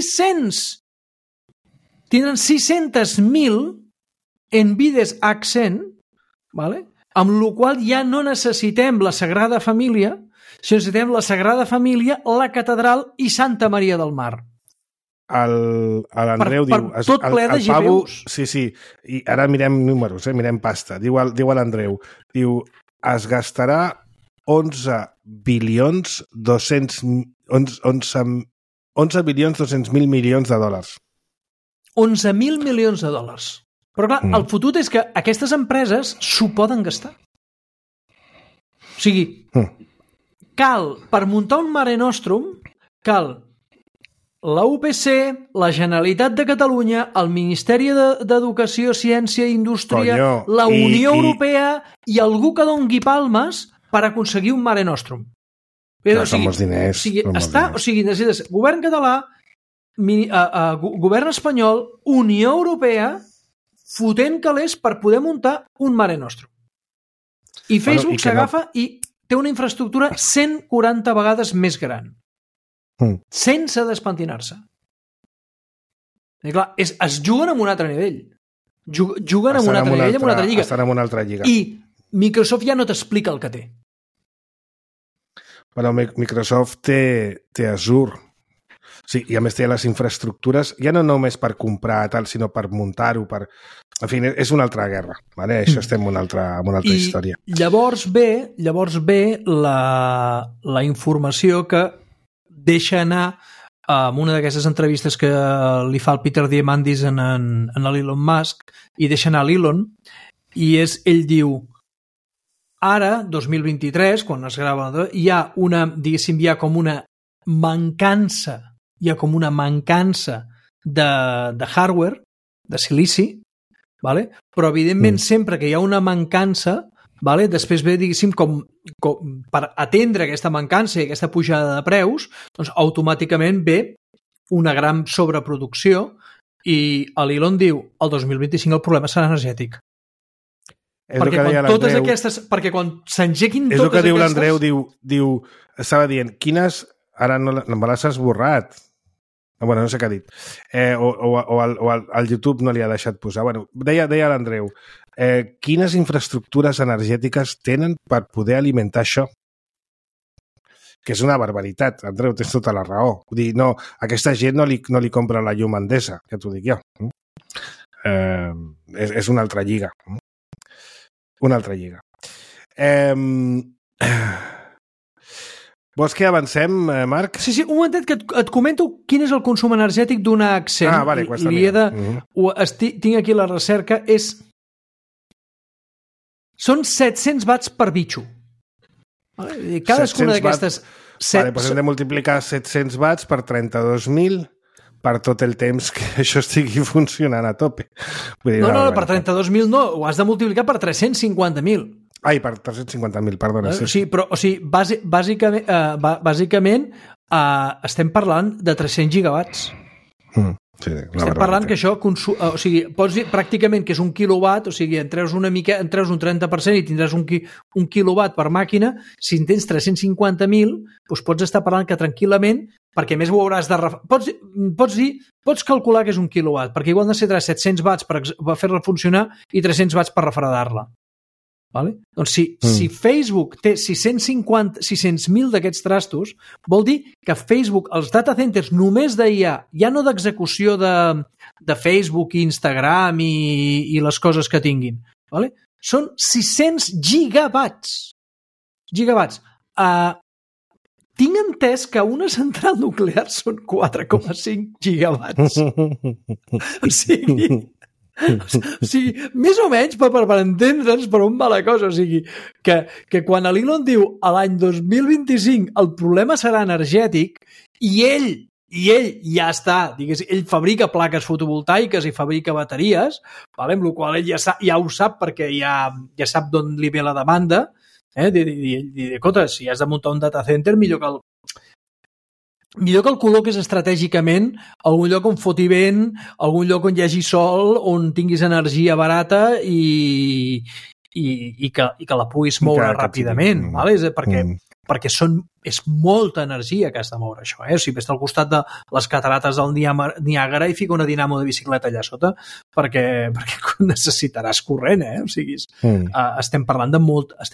600.000 Nvidias Accent, amb la qual ja no necessitem la Sagrada Família, sinó necessitem la Sagrada Família, la Catedral i Santa Maria del Mar. L'Andreu diu... Tot ple de GPUs. Sí, i ara mirem números, mirem pasta. Diu l'Andreu, diu, es gastarà 11 bilions 200.000 milions de dòlars. 11.000 milions de dòlars. Però clar, el fotut és que aquestes empreses s'ho poden gastar. O sigui, cal, per muntar un Mare Nostrum, cal la UPC, la Generalitat de Catalunya, el Ministeri d'Educació, Ciència i Indústria, la Unió Europea i algú que dongui palmes per aconseguir un Mare Nostrum. Són molts diners. O sigui, necessites govern català, govern espanyol, Unió Europea, fotent calés per poder muntar un Mare Nostrum. I Facebook s'agafa i té una infraestructura 140 vegades més gran. Sense despentinar-se. I clar, es juguen amb un altre nivell. Juguen amb un altre nivell, amb una altra lliga. Estan en una altra lliga. I Microsoft ja no t'explica el que té. Bueno, Microsoft té Azure. Sí, i a més té les infraestructures, ja no només per comprar tal, sinó per muntar-ho, En fi, és una altra guerra, ¿vale? Això estem en una altra història. I llavors ve la informació que deixa anar en una d'aquestes entrevistes que li fa el Peter Diamandis en l'Elon Musk, i deixa anar l'Elon, i ell diu, ara, 2023, quan es grava, hi ha com una mancança de hardware, de silici, però evidentment sempre que hi ha una mancança, després ve, diguéssim, com per atendre aquesta mancança i aquesta pujada de preus, doncs automàticament ve una gran sobreproducció i l'Elon diu, el 2025 el problema serà energètic. Perquè quan s'engequin totes aquestes... És el que diu l'Andreu, estava dient, quines... Ara no me l'has esborrat. Bueno, no sé què ha dit. O al YouTube no li ha deixat posar. Bueno, deia l'Andreu, quines infraestructures energètiques tenen per poder alimentar això? Que és una barbaritat. Andreu, tens tota la raó. Vull dir, no, aquesta gent no li compra la llum Endesa, que t'ho dic jo. És una altra lliga. Una altra lliga. Vols que avancem, Marc? Sí, un momentet que et comento quin és el consum energètic d'una Accent. Vale, tinc aquí la recerca, són 700 watts per bitxo. Cadascuna d'aquestes... Doncs hem de multiplicar 700 watts per 32.000 per tot el temps que això estigui funcionant a tope. No, per 32.000 no, ho has de multiplicar per 350.000. Ai, per 350.000, perdona. Sí, però, bàsicament estem parlant de 300 gigawatts. Estem parlant que això... pots dir pràcticament que és un quilowatt, o sigui, en treus un 30% i tindràs un quilowatt per màquina. Si en tens 350.000, doncs pots estar parlant que tranquil·lament, perquè més ho hauràs de... Pots calcular que és un quilowatt, perquè igual necessitaràs 700 watts per fer-la funcionar i 300 watts per refredar-la. Vale? Doncs si Facebook té 600.000 d'aquests trastos, vol dir que Facebook, els data centers només d'IA, ja no d'execució de Facebook, Instagram i les coses que tinguin, vale? Són 600 gigawatts. Tinc entès que una central nuclear són 4,5 gigawatts. O sigui, més o menys per entendre'ns per on va la cosa, o sigui, que quan l'Elon diu a l'any 2025 el problema serà energètic i ell ja està, diguéssim, ell fabrica plaques fotovoltaiques i fabrica bateries, vale? Amb la qual ell ja ho sap perquè ja sap d'on li ve la demanda, escolta, si has de muntar un data center millor que el col·loques estratègicament a algun lloc on foti vent, algun lloc on hi hagi sol, on tinguis energia barata i que la puguis moure ràpidament, vale? Perquè és molta energia que has de moure això. O sigui, vés al costat de les catarates del Niàgara i fica una dinamo de bicicleta allà sota perquè necessitaràs corrent, o sigui, estem parlant de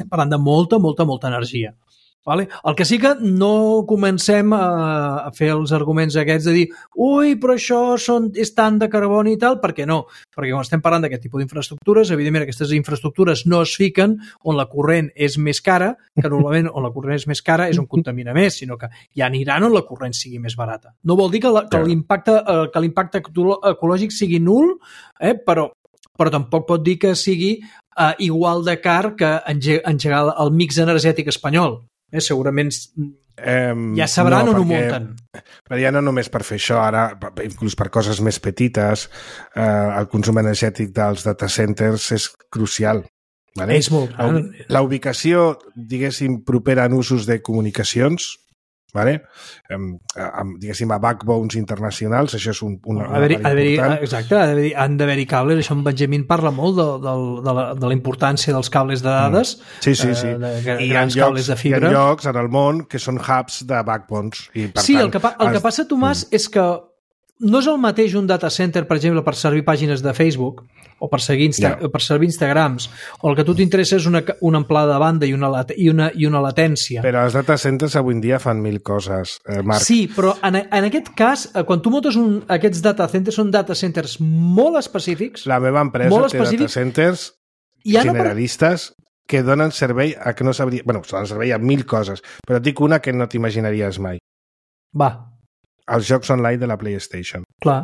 molta energia. Vale? El que sí que no comencem a fer els arguments aquests de dir ui, però això és tant de carboni i tal, perquè no? Perquè quan estem parlant d'aquest tipus d'infraestructures, evidentment aquestes infraestructures no es fiquen on la corrent és més cara, que normalment on la corrent és més cara és on contamina més, sinó que ja aniran on la corrent sigui més barata. No vol dir que l'impacte ecològic sigui nul, però tampoc pot dir que sigui igual de car que engegar el mix energètic espanyol. Segurament ja sabran on ho munten. Però ja no només per fer això, ara inclús per coses més petites el consum energètic dels data centers és crucial. Vale? És molt gran. La ubicació, diguéssim, propera en usos de comunicacions, vale? Diguéssim, a backbones internacionals, això és una part important. Exacte, han d'haver-hi cables, això en Benjamin parla molt de la importància dels cables de dades, sí. I hi ha llocs en el món que són hubs de backbones. I, per sí, tant, el que passa, Tomàs, és que no és el mateix un data center, per exemple, per servir pàgines de Facebook o per servir Instagrams, o el que a tu t'interessa és una amplada de banda i una latència. Però els data centers avui en dia fan 1000 coses, Marc. Sí, però en aquest cas, quan tu muntes aquests data centers, són data centers molt específics. La meva empresa té data centers generalistes que donen servei a que no sabria... Bueno, donen servei a 1000 coses, però et dic una que no t'imaginaries mai. Va. Els jocs online de la PlayStation. Clar.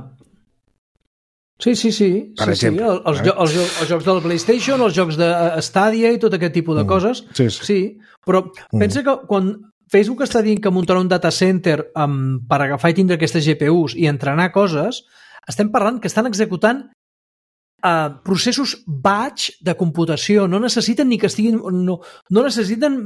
Sí. Per exemple. Els jocs de la PlayStation, els jocs de Stadia i tot aquest tipus de coses. Sí. Però pensa que quan Facebook està dient que muntarà un data center per agafar i tindre aquestes GPUs i entrenar coses, estem parlant que estan executant processos batch de computació. No necessiten ni que estiguin... No necessiten...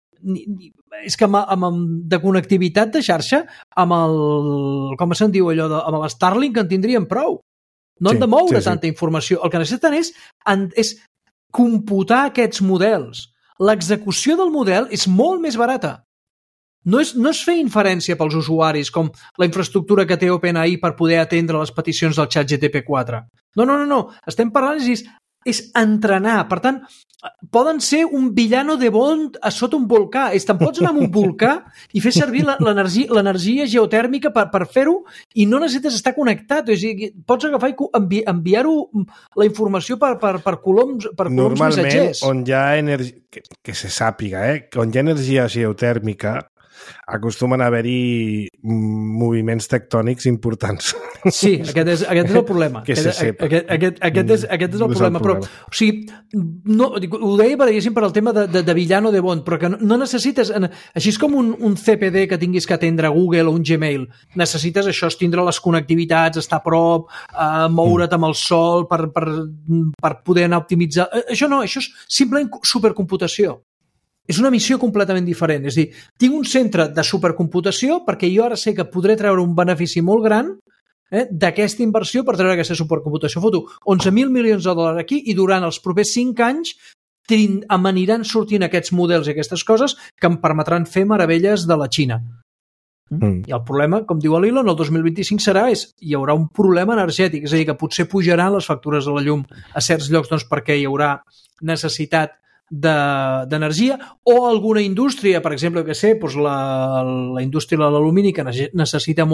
És que de connectivitat de xarxa amb com se'n diu allò, amb l'Starlink en tindrien prou. No han de moure tanta informació. El que necessiten és computar aquests models. L'execució del model és molt més barata. No és fer inferència pels usuaris com la infraestructura que té OpenAI per poder atendre les peticions del xat GPT-4. No. Estem parlant és entrenar. Per tant, poden ser un villano de Bond a sota un volcà. Te'n pots anar a un volcà i fer servir l'energia geotèrmica per fer-ho i no necessites estar connectat. O sigui, pots agafar i enviar-ho la informació per coloms missatgers. Normalment, on hi ha energia, que se sàpiga, on hi ha energia geotèrmica, acostumen a haver-hi moviments tectònics importants. Sí, aquest és el problema. Aquest és el problema. Però, o sigui, no, ho deia per el tema de villano de Bond, però que no necessites, així és com un CPD que tinguis que atendre Google o un Gmail, necessites això, tindre les connectivitats, estar a prop, moure't amb el sol per poder anar a optimitzar. Això no, això és simplement supercomputació. És una missió completament diferent. És a dir, tinc un centre de supercomputació perquè jo ara sé que podré treure un benefici molt gran d'aquesta inversió per treure aquesta supercomputació. Foto 11.000 milions de dòlars aquí i durant els propers 5 anys m'aniran sortint aquests models i aquestes coses que em permetran fer meravelles de la Xina. I el problema, com diu l'Elon, el 2025 hi haurà un problema energètic, és a dir, que potser pujaran les factures de la llum a certs llocs perquè hi haurà necessitat d'energia, o alguna indústria, per exemple, que sé, doncs la indústria de l'alumini, que necessita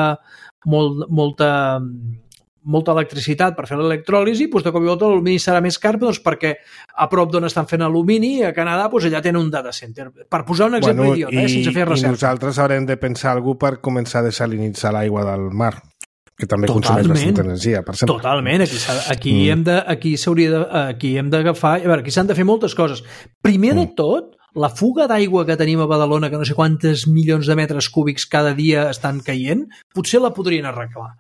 molta electricitat per fer l'electròlisi, doncs de cop i volta l'alumini serà més car, doncs perquè a prop d'on estan fent alumini, a Canadà, doncs allà tenen un data center. Per posar un exemple idiota, sense fer recerca. I nosaltres haurem de pensar algú per començar a desalinitzar l'aigua del mar, que també consumeix bastanta energia, per exemple. Totalment, aquí hem d'agafar... A veure, aquí s'han de fer moltes coses. Primer de tot, la fuga d'aigua que tenim a Badalona, que no sé quantes milions de metres cúbics cada dia estan caient, potser la podrien arreglar.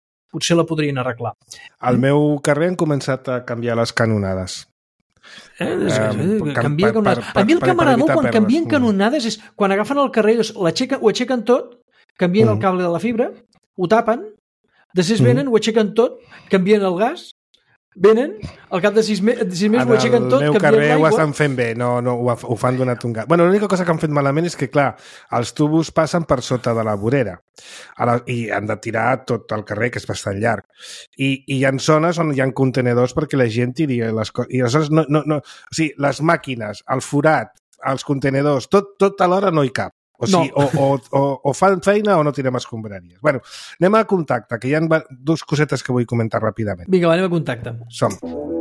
Al meu carrer han començat a canviar les canonades. A mi el que m'agrada molt quan canvien canonades és quan agafen el carrer, ho aixequen tot, canvien el cable de la fibra, ho tapen, després venen, ho aixequen tot, canvien el gas, venen, al cap de 6 mesos ho aixequen tot, canvien l'aigua. Al meu carrer ho estan fent bé, no, ho fan donat un gas. Bueno, l'única cosa que han fet malament és que, clar, els tubos passen per sota de la vorera i han de tirar tot el carrer, que és bastant llarg. I hi ha zones on hi ha contenedors perquè la gent tiri les coses. I aleshores, o sigui, les màquines, el forat, els contenedors, tot alhora no hi cap. O sigui, o fan feina o no tirem escombraries. Bueno, anem a contacte, que hi ha dues cosetes que vull comentar ràpidament. Vinga, anem a contacte. Som.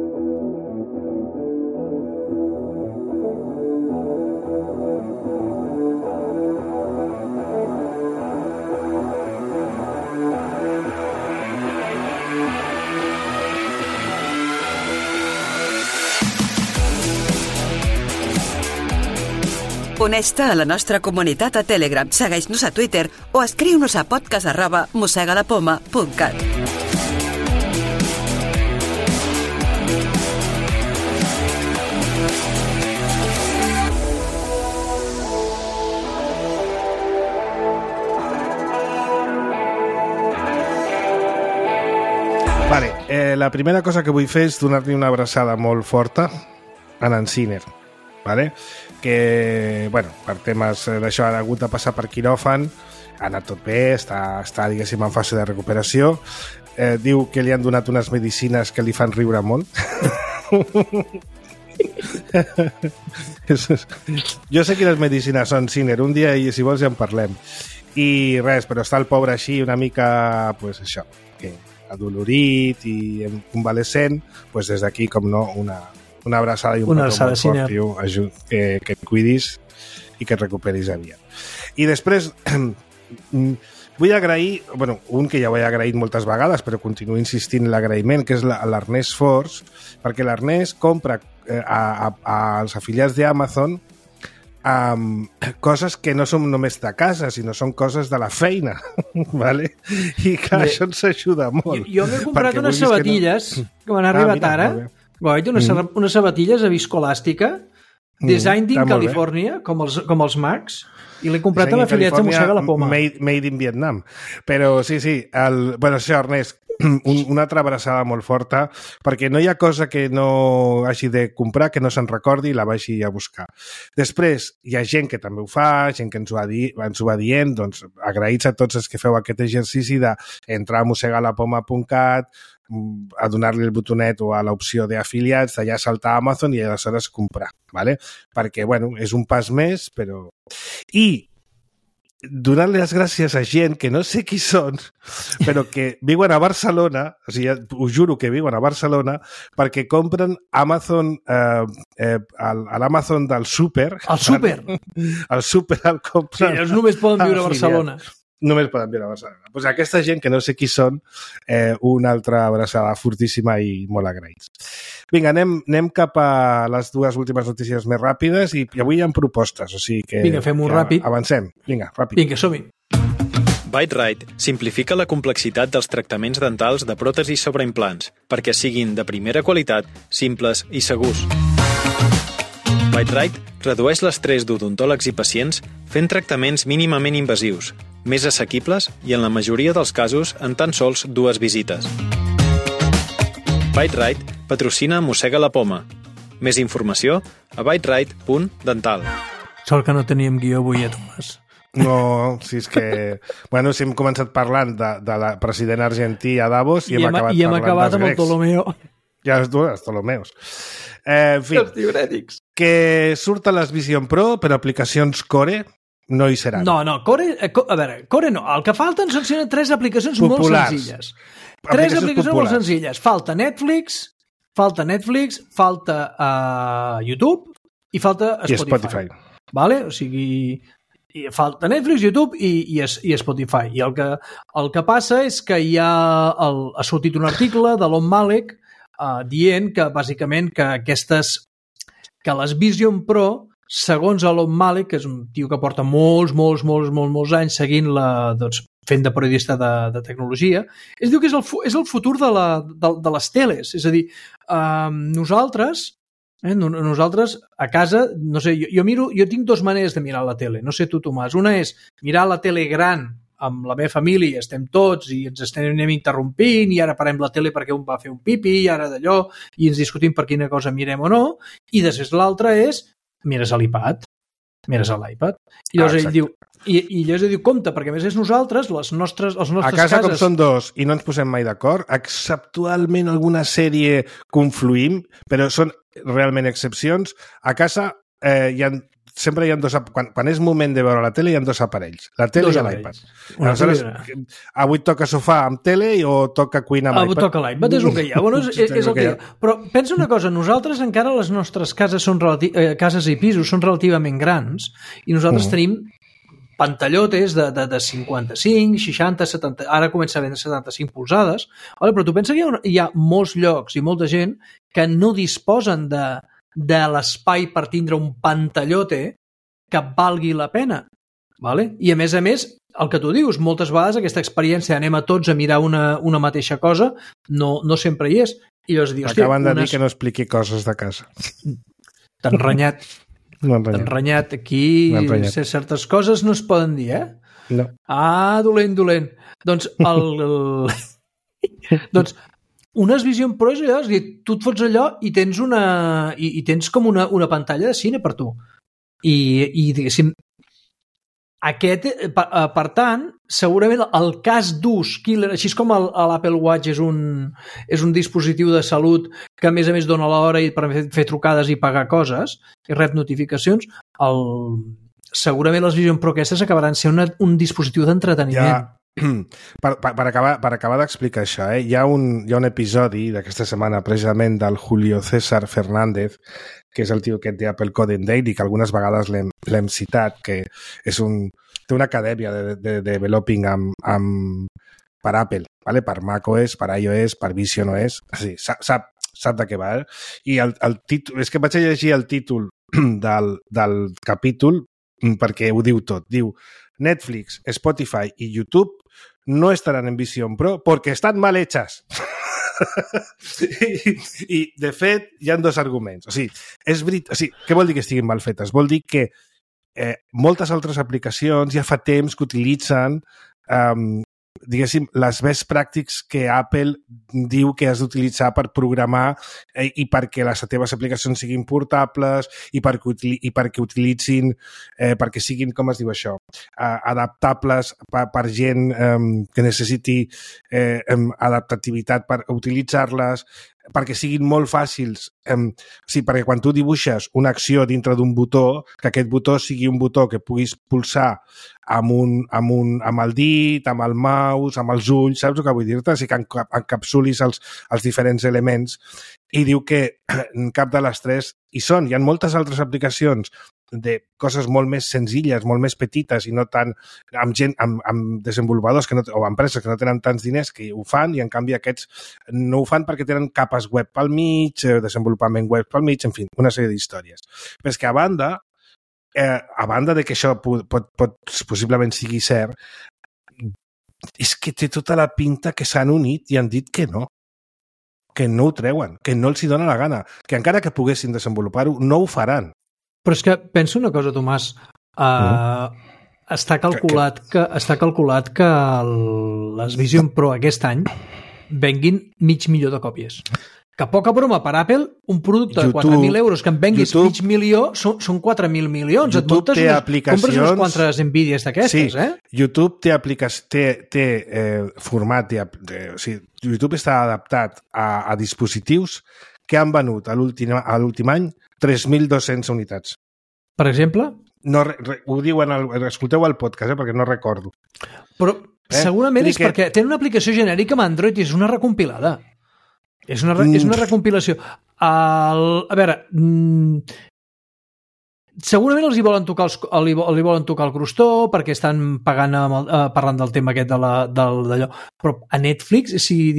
Uneix-te a la nostra comunitat a Telegram, segueix-nos a Twitter o escriu-nos a podcast@mossegalapoma.cat. Vale, la primera cosa que vull fer és donar-li una abraçada molt forta a en Sinner. Vale? Que, bueno, per temes d'això ha hagut de passar per quiròfan, ha anat tot bé, està diguéssim, en fase de recuperació. Diu que li han donat unes medicines que li fan riure molt. Jo sé quines medicines són, Sinner, un dia, i si vols ja en parlem. I res, però està el pobre així una mica, pues això, que adolorit i convalescent, pues des d'aquí, com no, una abraçada i un petó molt fort, tio, que et cuidis i que et recuperis aviat. I després vull agrair, bueno, un que ja ho he agraït moltes vegades, però continuo insistint en l'agraïment, que és l'Ernest Force, perquè l'Ernest compra als afiliats d'Amazon coses que no són només de casa, sinó són coses de la feina, ¿vale? I clar, això ens ajuda molt. Jo m'he comprat unes sabatilles que m'han arribat ara. Unes sabatilles a viscoelàstica, designed in California, com els Macs, i l'he comprat a l'afiliat de Mossega la Poma. Made in Vietnam. Però sí, bueno, això, Ernest, una altra abraçada molt forta, perquè no hi ha cosa que no hagi de comprar que no se'n recordi i la vagi a buscar. Després, hi ha gent que també ho fa, gent que ens ho va dient, doncs agraïts a tots els que feu aquest exercici d'entrar a mossegalapoma.cat, a donar-li el botonet o a l'opció d'afiliats, d'allà saltar a Amazon i aleshores comprar, ¿vale? Perquè, bueno, és un pas més, però... I donar-li les gràcies a gent que no sé qui són, però que viuen a Barcelona, o sigui, us juro que viuen a Barcelona, perquè compren Amazon, l'Amazon del súper. El súper? El súper el compren. Sí, ells només poden viure a Barcelona. Només poden viure a Barcelona. Pues aquesta gent que no sé qui són, una altra abraçada fortíssima i molt agraïts. Vinga, anem cap a les dues últimes notícies més ràpides i avui hi ha propostes, o sigui que... Vinga, fem-ho ràpid. Avancem. Vinga, ràpid. Vinga, som-hi. Bite-Rite simplifica la complexitat dels tractaments dentals de pròtesis sobre implants perquè siguin de primera qualitat, simples i segurs. Bite-Rite redueix l'estrès d'odontòlegs i pacients fent tractaments mínimament invasius, més assequibles i, en la majoria dels casos, en tan sols 2 visites. Bite-Rite patrocina Mossega la Poma. Més informació a biterite.dental. Sort que no teníem guió avui, Tomàs. No, si és que... Bueno, si hem començat parlant de la president argentí a Davos i hem acabat amb el Ptolomeo. Ja els Ptolemeus. En fi, els diurètics. que surten les Vision Pro, però aplicacions Core no hi seran. No, Core, a veure, Core no. El que falten són 3 aplicacions populars. Molt senzilles. 3 aplicacions molt senzilles. Falta Netflix, falta YouTube i falta Spotify. Vale? O sigui, falta Netflix, YouTube i Spotify. I el que passa és que hi ha ha sortit un article de l'On Malek dient que, bàsicament, que les Vision Pro, segons l'On Malek, que és un tio que porta molts anys seguint-la, doncs, fent de periodista de tecnologia, diu que és el futur de les teles. És a dir, nosaltres a casa, no sé, jo tinc 2 maneres de mirar la tele, no sé tu, Tomàs. Una és mirar la tele gran amb la meva família, estem tots i ens anem interrompint i ara parem la tele perquè un va fer un pipi i ara d'allò i ens discutim per quina cosa mirem o no, i després l'altra és mires a l'iPad. I llavors ell diu, compte, perquè a més és nosaltres, les nostres a casa cases... com són 2 i no ens posem mai d'acord, exceptualment alguna sèrie confluïm, però són realment excepcions. A casa sempre hi ha 2... Quan és moment de veure la tele hi ha 2 aparells, la tele i l'iPad. Aleshores, avui toca sofà amb tele o toca cuina amb iPad? Avui toca l'iPad, és el que hi ha. Bueno, és el que hi ha. Però pensa una cosa, nosaltres encara les nostres cases cases i pisos són relativament grans i nosaltres tenim pantallotes de 55, 60, 70... Ara comença a vendre 75 polzades. Però tu pensa que hi ha molts llocs i molta gent que no disposen de l'espai per tindre un pantallote que valgui la pena. Vale? I a més, el que tu dius, moltes vegades aquesta experiència anem a tots a mirar una mateixa cosa, no sempre hi és. I llavors dius, acaben de dir que no expliqui coses de casa. T'han renyat. T'han renyat. Aquí certes coses no es poden dir, eh? No. Ah, dolent. Doncs doncs unes Vision Pro és allò, és dir, tu et fots allò i tens i tens com una pantalla de cine per tu. I diguéssim, aquest, per tant, segurament el cas d'ús killer, així com l'Apple Watch és un dispositiu de salut que a més dona l'hora per fer trucades i pagar coses i rep notificacions, segurament les Vision Pro aquestes acabaran sent un dispositiu d'entreteniment. Per acabar d'explicar això, hi ha un episodi d'aquesta setmana precisament del Julio César Fernández, que és el tio aquest d'Apple Coding Daily, que algunes vegades l'hem citat, que té una acadèmia de developing per Apple, ¿vale? Per macOS, per iOS, per visionOS, sí, sap de què va. I el títol, és que vaig a llegir el títol del capítol perquè ho diu tot. Diu: Netflix, Spotify y YouTube no estarán en Vision Pro porque están mal hechas. I, de fet, hi ha 2 arguments. O sigui, què vol dir que estiguin mal fetes? Vol dir que moltes altres aplicacions ja fa temps que utilitzen diguéssim, les best practices que Apple diu que has d'utilitzar per programar i perquè les teves aplicacions siguin portables i perquè utilitzin, perquè siguin, com es diu això, adaptables per gent que necessiti adaptativitat per utilitzar-les, perquè siguin molt fàcils. Sí, perquè quan tu dibuixes una acció dintre d'un botó, que aquest botó sigui un botó que puguis pulsar amb el dit, amb el mouse, amb els ulls, saps el que vull dir-te? Així que encapsulis els diferents elements. I diu que cap de les 3 hi són. Hi ha moltes altres aplicacions de coses molt més senzilles, molt més petites i no tant amb desenvolupadors o empreses que no tenen tants diners que ho fan, i en canvi aquests no ho fan perquè tenen capes web pel mig, desenvolupament web pel mig, en fi, una sèrie d'històries. Però és que a banda de que això possiblement sigui cert, és que té tota la pinta que s'han unit i han dit que no ho treuen, que no els hi dona la gana, que encara que poguessin desenvolupar-ho, no ho faran. Però és que pensa una cosa, Tomàs, està calculat que les Vision Pro aquest any venguin 500.000 de còpies. Que poca broma per Apple, un producte de 4.000 euros que en venguis 500.000 són 4.000 milions. YouTube té aplicacions... Compres unes quantes Nvidias d'aquestes, sí, YouTube té format... O sigui, YouTube està adaptat a dispositius que han venut a l'últim any 3.200 unitats. Per exemple? No, ho diuen, escolteu el podcast, perquè no recordo. Però segurament és perquè tenen una aplicació genèrica amb Android i és una recompilada. És una recompilació. A veure, segurament els hi volen tocar el crostó perquè estan pagant parlant del tema aquest d'allò. Però a Netflix,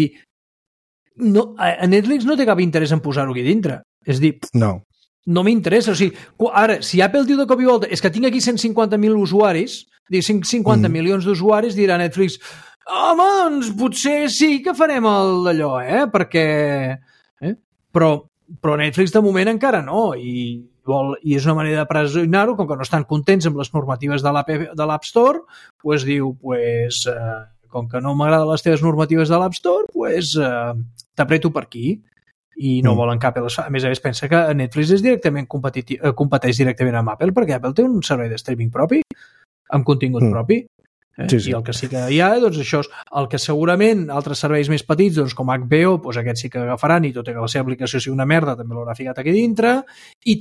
a Netflix no té cap interès en posar-ho aquí dintre. És dir, no m'interessa. O sigui, ara, si Apple diu de cop i volta és que tinc aquí 150.000 usuaris, 50 milions d'usuaris, dirà Netflix, home, doncs potser sí que farem d'allò, perquè... Però Netflix de moment encara no, i és una manera de pressionar-ho, com que no estan contents amb les normatives de l'App Store, doncs diu, com que no m'agraden les teves normatives de l'App Store, t'apreto per aquí. I no volen que Apple es fa. A més pensa que Netflix és competeix directament amb Apple, perquè Apple té un servei de streaming propi, amb contingut propi. Sí. I el que sí que hi ha, doncs això és el que segurament altres serveis més petits, doncs com HBO, doncs aquests sí que agafaran, i tot i que la seva aplicació sigui una merda també l'haurà ficat aquí dintre, i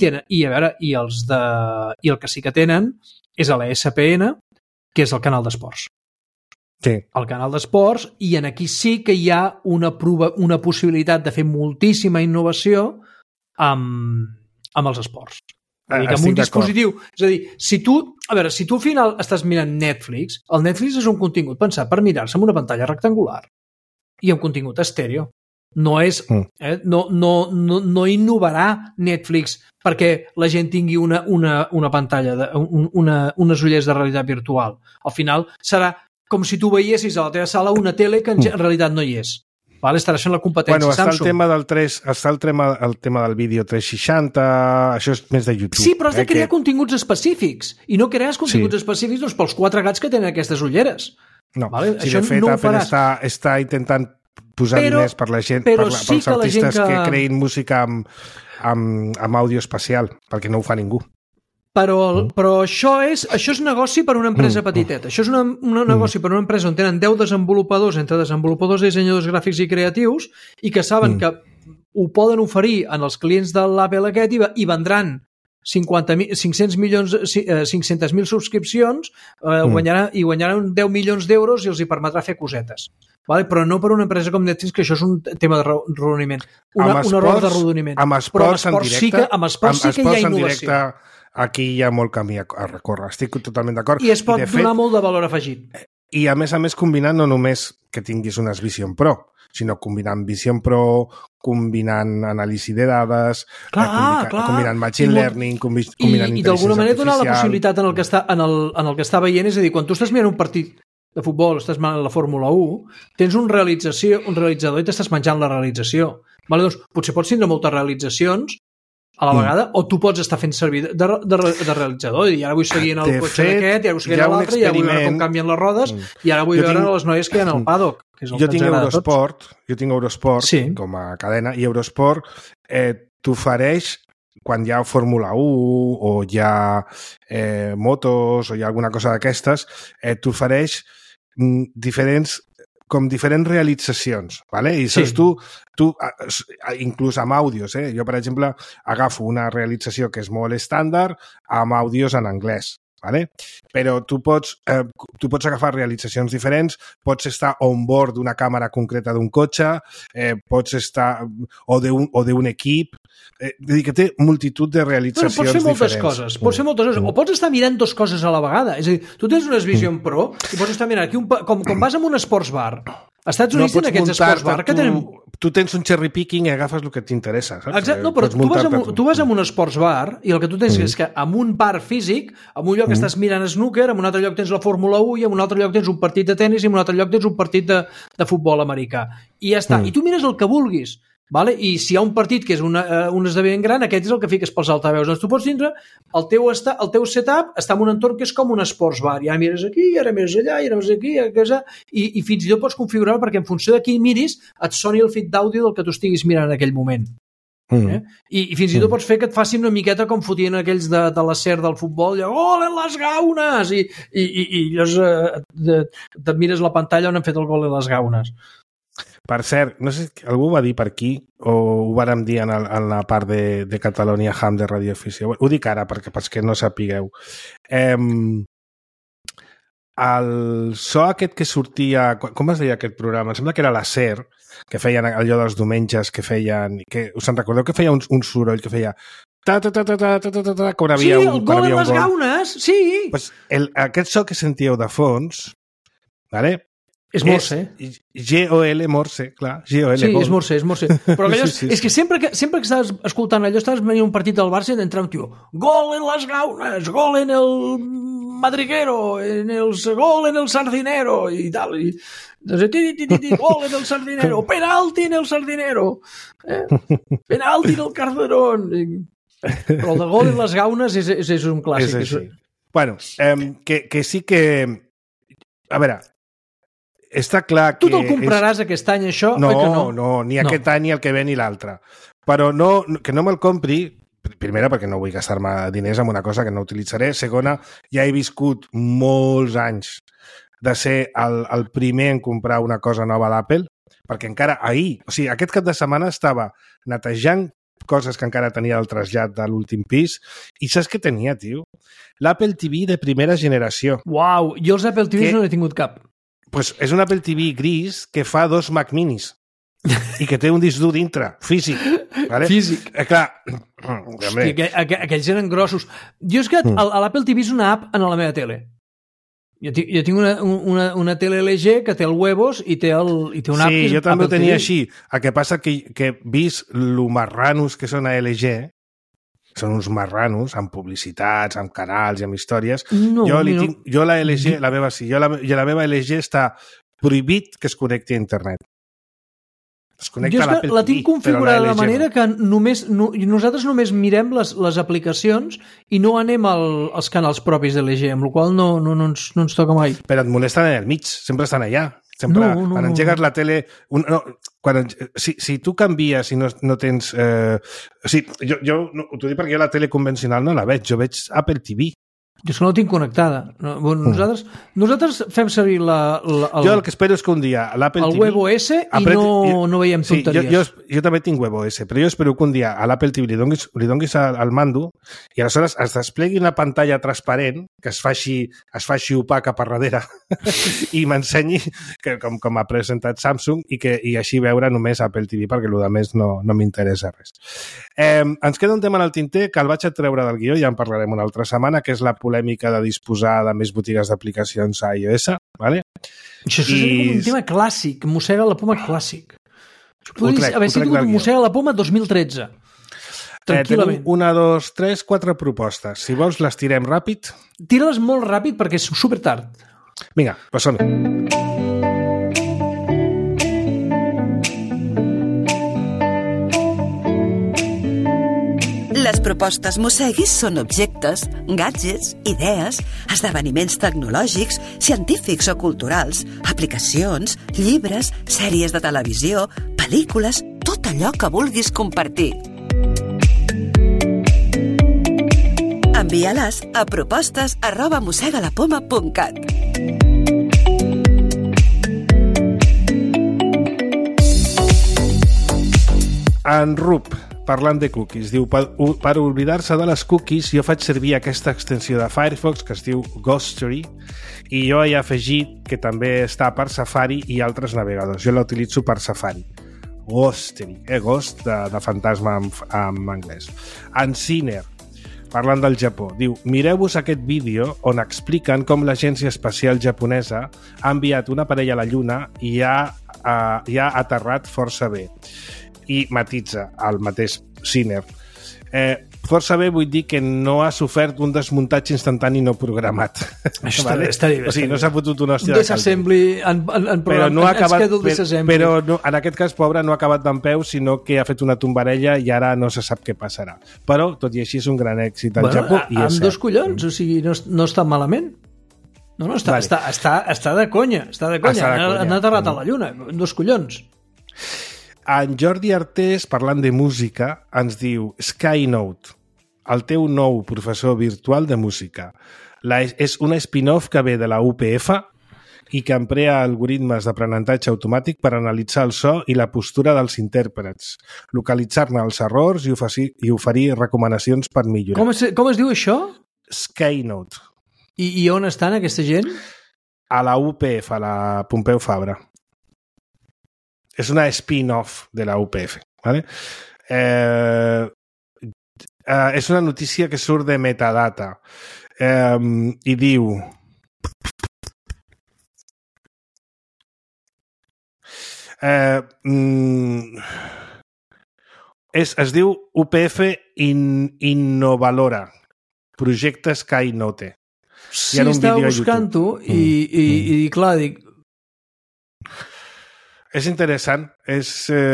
el que sí que tenen és a la ESPN, que és el canal d'esports. Sí. El canal d'esports, i en aquí sí que hi ha una possibilitat de fer moltíssima innovació amb els esports. Amb un dispositiu. És a dir, si tu al final estàs mirant Netflix, el Netflix és un contingut pensat per mirar-se amb una pantalla rectangular i amb contingut estèreo. No és... no innovarà Netflix perquè la gent tingui una pantalla, unes ulleres de realitat virtual. Al final serà com si tu veiessis a la teva sala una tele que en realitat no hi és. Vale, estarà fent la competència Samsung. Està el tema del vídeo 360, això és més de YouTube. Sí, però has de crear continguts específics, i no crees continguts específics doncs, pels 4 gats que tenen aquestes ulleres. No, vale? De fet Apple està intentant posar diners per la gent, pels artistes que creïn música amb àudio espacial, perquè no ho fa ningú. Però això és negoci per una empresa petiteta. Això és un negoci per una empresa on tenen 10 desenvolupadors, entre desenvolupadors, dissenyadors gràfics i creatius, i que saben que ho poden oferir en els clients de l'Apple aquest i vendran 500.000 subscripcions, guanyaran 10 milions d'euros i els hi permetrà fer cosetes. Vale? Però no per una empresa com Netflix, que això és un tema de rodoniment. Un error de rodoniment. Amb esports en directe, amb esports sí que hi ha innovació. Aquí hi ha molt camí a recórrer. Estic totalment d'acord. I es pot donar molt de valor afegit. I a més combinant no només que tinguis unes Vision Pro, sinó combinant Vision Pro, combinant anàlisi de dades, combinant machine learning, combinant intel·ligència artificial. I d'alguna manera donar la possibilitat en el que està veient, és a dir, quan tu estàs mirant un partit de futbol, estàs mirant la Fórmula 1, tens un realitzador i t'estàs menjant la realització. Vale, doncs, potser pots tindre moltes realitzacions a la vegada, o tu pots estar fent servir de realitzador, i ara vull seguir en el cotxe d'aquest, i ara vull seguir en l'altre, i ara vull veure com canvien les rodes, i ara vull veure les noies que hi ha al paddock, que és el que ens agrada a tots. Jo tinc Eurosport com a cadena, i Eurosport t'ofereix, quan hi ha Fórmula 1 o hi ha motos o hi ha alguna cosa d'aquestes, t'ofereix diferents realitzacions, ¿vale? I saps, tu inclús amb àudios, jo, per exemple, agafo una realització que és molt estàndard amb àudios en anglès, ¿vale? Però tu pots agafar realitzacions diferents, pots estar on board d'una càmera concreta d'un cotxe, pots estar o d'un equip, dir que té multitud de realitzacions diferents. Pots fer moltes coses, o pots estar mirant 2 coses a la vegada. És a dir, tu tens unes Vision Pro i pots estar mirant aquí, com vas a un sports bar. Als Estats Units tenen aquests sports bar que tenen... Tu tens un cherry picking i agafes el que t'interessa, saps? Exacte, no, però tu vas a un sports bar i el que tu tens és que en un bar físic, en un lloc estàs mirant snooker, en un altre lloc tens la Fórmula 1 i en un altre lloc tens un partit de tennis i en un altre lloc tens un partit de futbol americà. I ja està. I tu mires el que vulguis. Vale? I si hi ha un partit que és un esdeveniment gran, aquest és el que fiques pels altaveus. Doncs tu pots tindre el teu setup està en un entorn que és com un sports bar. I ara mires aquí, i ara mires allà, i ara mires aquí, i fins i tot pots configurar perquè en funció de qui miris et soni el feed d'àudio del que tu estiguis mirant en aquell moment. I fins i tot pots fer que et facin una miqueta com fotien aquells de la SER del futbol, gol en les gaunes, i llavors et mires la pantalla on han fet el gol en les gaunes. Per cert, no sé si algú ho va dir per aquí o ho vàrem dir en la part de Catalonia Ham de Radioafició. Ho dic ara perquè no sapigueu. El so aquest que sortia... Com es deia aquest programa? Em sembla que era la SER, que feien allò dels diumenges que feien... Us en recordeu que feia un soroll que feia... Sí, el gol en les gaunes, sí! Pues aquest so que sentíeu de fons, vale? És Morse. G-O-L, Morse, clar. G-O-L, sí, és Morse. Però allò, és que sempre que estaves escoltant allò, estaves venint un partit del Barça i d'entrar un tio, gol en les gaunes, gol en el madriguero, gol en el sardinero, i tal. I, gol en el sardinero, penalti en el sardinero, penalti en el Carderón. Però el de gol en les gaunes és un clàssic. És així. Bueno, que sí que... A veure, està clar que... Tu te'l compraràs aquest any, això? No, ni aquest any, ni el que ve, ni l'altre. Però que no me'l compri, primera, perquè no vull gastar-me diners en una cosa que no utilitzaré. Segona, ja he viscut molts anys de ser el primer en comprar una cosa nova a l'Apple, perquè encara ahir, o sigui, aquest cap de setmana estava netejant coses que encara tenia el trasllat de l'últim pis, i saps què tenia, tio? L'Apple TV de primera generació. Uau, jo els Apple TVs no n'he tingut cap. Pues és un Apple TV gris que fa 2 Mac Minis i que té un disc dur dintre, físic. Vale? Físic. Clar. Aquells eren grossos. Jo és que l'Apple TV és una app en la meva tele. Jo tinc una tele LG que té el huevos i té una app. Sí, jo també ho tenia així. El que passa que vist lo marranos que són a LG, són uns marranos amb publicitats, amb canals i amb històries. Jo la LG, la meva LG està prohibit que es connecti a internet. Es connecta a l'Apple TV. La tinc configurada de manera que nosaltres només mirem les aplicacions i no anem als canals propis de LG, amb la qual cosa no ens toca mai. Però et molesten en el mig, sempre estan allà. Sempre, quan engegues la tele... Si tu canvies i no tens... jo t'ho dic perquè jo la tele convencional no la veig, jo veig Apple TV. Jo és que no la tinc connectada. Nosaltres fem servir jo el que espero és que un dia l'Apple TV... El WebOS i no veiem tonteries. Jo també tinc WebOS, però jo espero que un dia a l'Apple TV li donguis al mando i aleshores es desplegui una pantalla transparent que es faci opaca per darrere i m'ensenyi com ha presentat Samsung i així veure només Apple TV perquè el que més no m'interessa res. Ens queda un tema en el tinter que el vaig a treure del guió, ja en parlarem una altra setmana, que és la polèmica de disposar de més botigues d'aplicacions a iOS, ¿vale? Això és un tema clàssic, mossega la poma clàssic. Haver sigut mossega la poma 2013. Tranquil·lament. Tenim 1, 2, 3, 4 propostes. Si vols, les tirem ràpid. Tira-les molt ràpid perquè és supertard. Vinga, pues som-hi. Les propostes Mosseguis són objectes, gadgets, idees, esdeveniments tecnològics, científics o culturals, aplicacions, llibres, sèries de televisió, pel·lícules, tot allò que vulguis compartir. Envia-les a propostes@mossegalapoma.cat. En Rup, parlant de cookies, diu, per oblidar-se de les cookies jo faig servir aquesta extensió de Firefox que es diu Ghostery i jo he afegit que també està per Safari i altres navegadors. Jo la utilitzo per Safari. Ghostery, Ghost de fantasma en anglès. En Ciner, parlant del Japó, diu, mireu-vos aquest vídeo on expliquen com l'agència espacial japonesa ha enviat un aparell a la Lluna i ha aterrat força bé. I matitza el mateix Ciner. Força bé vull dir que no ha sofert un desmuntatge instantani no programat. Això vale? Està bé. O sigui, no s'ha fotut una hòstia de Disassembly en schedule disassembly. Però no, en aquest cas, pobre, no ha acabat d'en peu, sinó que ha fet una tombarella i ara no se sap què passarà. Però, tot i així, és un gran èxit al Japó. Amb dos collons, o sigui, no està malament. No, està de conya. Han aterrat a la Lluna, amb dos collons. En Jordi Artés, parlant de música, ens diu Skynote, el teu nou professor virtual de música. És una spin-off que ve de la UPF, i que emprea algoritmes d'aprenentatge automàtic per analitzar el so i la postura dels intèrprets, localitzar-ne els errors i oferir recomanacions per millorar. Com es diu això? Skynote. I on estan aquesta gent? A la UPF, a la Pompeu Fabra. És una spin-off de la UPF. ¿Vale? És una notícia que surt de Metadata i diu es diu UPF Innovalora, projecte Skynote. Sí, estava buscant-ho i clar, dic... És interessant. Es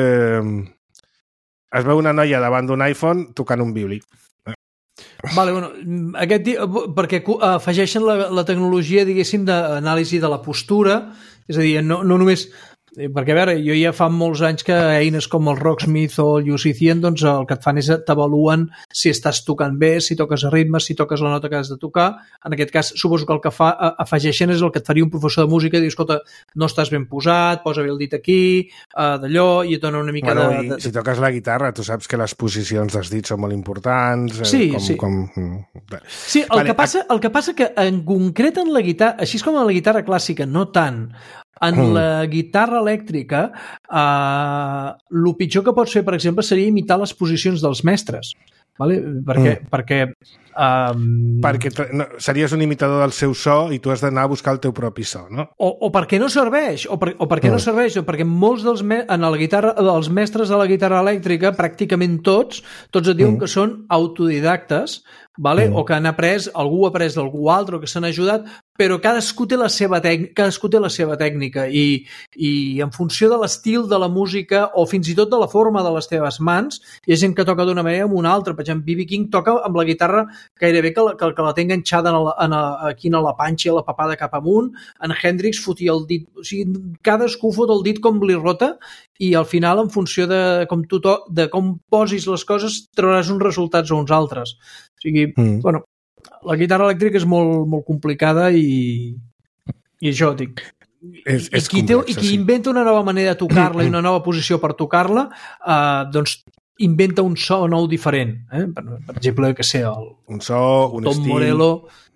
veu una noia davant d'un iPhone tocant un violí. Vale, bueno, perquè afegeixen la tecnologia, diguéssim, d'anàlisi de la postura, és a dir, no només... Perquè, a veure, jo ja fa molts anys que eines com el Rocksmith o el UC 100, doncs el que et fan és t'avaluen si estàs tocant bé, si toques a ritme, si toques la nota que has de tocar. En aquest cas, suposo que el que afegeixen és el que et faria un professor de música, dius, escolta, no estàs ben posat, posa bé el dit aquí, d'allò, i et dona una mica de... Si toques la guitarra, tu saps que les posicions dels dits són molt importants. Sí. Sí, el que passa que en concret en la guitarra, així com en la guitarra clàssica, no tant. En la guitarra elèctrica, el pitjor que pots fer, per exemple, seria imitar les posicions dels mestres. Vale? Perquè series un imitador del seu so i tu has d'anar a buscar el teu propi so, no? O perquè no serveix, o perquè molts en la guitarra, dels mestres de la guitarra elèctrica, pràcticament tots et diuen que són autodidactes, vale? O que algú ha après d'algú altre o que s'han ajudat, però cadascú té la seva tècnica i en funció de l'estil de la música o fins i tot de la forma de les teves mans, hi ha gent que toca d'una manera o amb una altra. Per exemple, B.B. King toca amb la guitarra gairebé que la té enganxada aquí a la panxa, a la papada cap amunt. En Hendrix fotia el dit, o sigui, cadascú fot el dit com li rota i al final, en funció de com posis les coses, trobaràs uns resultats o uns altres. O sigui, bueno, la guitarra elèctrica és molt, molt complicada i això, dic. Qui inventa una nova manera de tocar-la i una nova posició per tocar-la, doncs inventa un so nou diferent. Per exemple, que sé, un so, un Tom estil... Morello,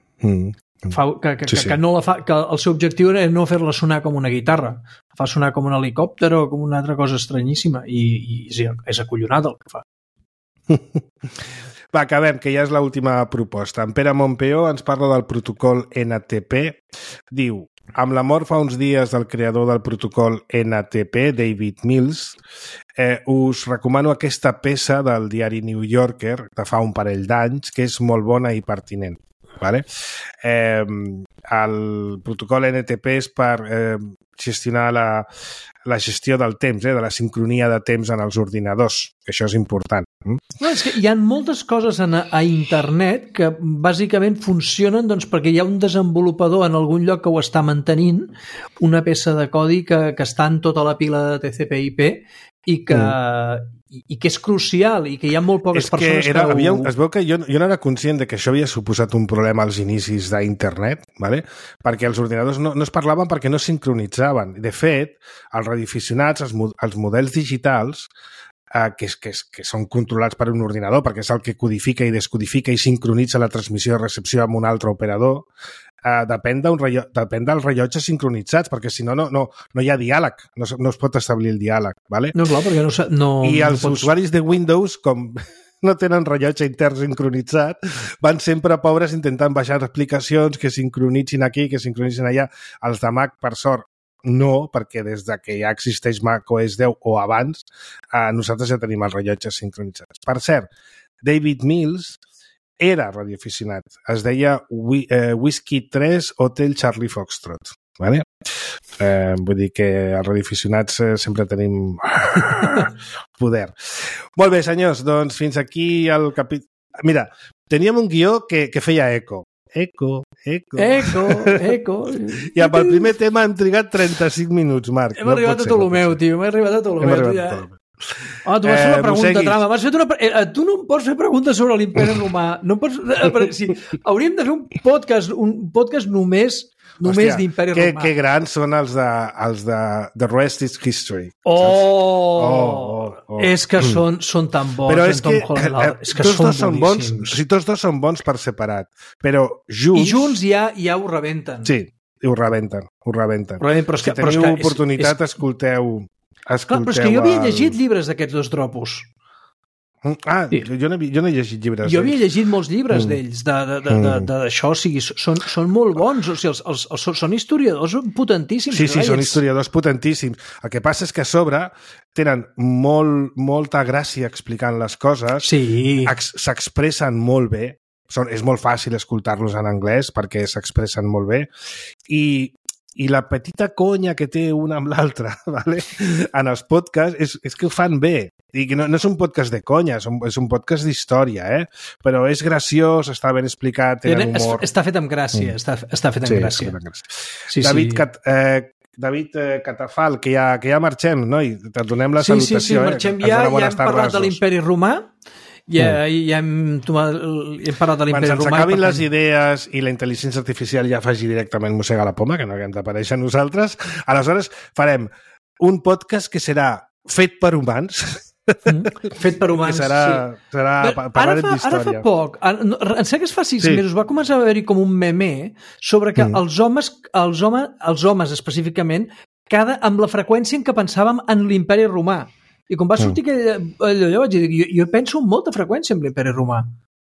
que el seu objectiu era no fer-la sonar com una guitarra, fa sonar com un helicòpter o com una altra cosa estranyíssima i és acollonat el que fa. Va, acabem, que ja és l'última proposta. En Pere Montpeó ens parla del protocol NTP. Diu, amb la mort fa uns dies del creador del protocol NTP, David Mills, us recomano aquesta peça del diari New Yorker de fa un parell d'anys, que és molt bona i pertinent. Vale? El protocol NTP és per gestionar la gestió del temps, de la sincronia de temps en els ordinadors, que això és important. No, és que hi ha moltes coses a internet que bàsicament funcionen perquè hi ha un desenvolupador en algun lloc que ho està mantenint, una peça de codi que està en tota la pila de TCP/IP i que és crucial i que hi ha molt poques persones es veu que jo no era conscient de que això havia suposat un problema als inicis d'internet, ¿vale? Perquè els ordinadors no es parlaven perquè no sincronitzaven. De fet, els radioaficionats, els models digitals, que són controlats per un ordinador, perquè és el que codifica i descodifica i sincronitza la transmissió i recepció amb un altre operador, depèn dels rellotges sincronitzats, perquè si no hi ha diàleg, no es pot establir el diàleg. ¿Vale? No, clar, perquè I els usuaris de Windows, com no tenen rellotge intern sincronitzat, van sempre pobres intentant baixar aplicacions que sincronitzin aquí, que sincronitzin allà. Els de Mac, per sort, no, perquè des de que ja existeix macOS 10 o abans, nosaltres ja tenim els rellotges sincronitzats. Per cert, David Mills era radioaficionat. Es deia Whiskey 3 Hotel Charlie Foxtrot. ¿Vale? Vull dir que els radioaficionats sempre tenim poder. Molt bé, senyors, doncs fins aquí el capítol... Mira, teníem un guió que feia eco. Eco. I amb el primer tema hem trigat 35 minuts, Marc. Hem arribat a Ptolomeu, tio. Hem arribat a Ptolomeu. Tu vas fer una pregunta, Trama. Tu no em pots fer preguntes sobre l'imperi romà. No pots... Sí, hauríem de fer un podcast només d'imperi romà. Que grans són els de The Rest is History. És que són tan bons. Però és que tots dos són bons, tots dos són bons per separat, però junts... I junts ja ho rebenten. Sí, ho rebenten. Però si teniu oportunitat, escolteu... Clar, però és que jo havia llegit llibres d'aquests dos dropos. Sí. Jo no he llegit llibres d'ells. Jo havia llegit molts llibres d'ells, d'això, o sigui, són molt bons, o sigui, són historiadors potentíssims. Sí, són historiadors potentíssims. El que passa és que a sobre tenen molta gràcia explicant les coses, s'expressen molt bé, és molt fàcil escoltar-los en anglès perquè s'expressen molt bé, i la petita conya que té una amb l'altra, ¿vale? En els podcasts és que ho fan bé. I no és un podcast de conya, és un podcast d'història, però és graciós, està ben explicat, tenen humor. Està fet amb gràcia, està fet amb gràcia. Sí, David Catafal, que ja marxem, no? I et donem la salutació. Sí, marxem ja hem parlat de l'imperi romà, ja hem parlat de l'imperi romà. Quan se'ns acabin les idees i la intel·ligència artificial ja faci directament mossega la poma, que no haguem d'aparèixer nosaltres, aleshores farem un podcast que serà fet per humans, fet per humans, que serà parlant d'història. Ara fa poc, em sembla que fa 6 mesos, va començar a haver-hi com un meme sobre que els homes específicament, amb la freqüència en què pensàvem en l'imperi romà. I quan va sortir allò vaig dir, jo penso amb molta freqüència en l'imperi romà.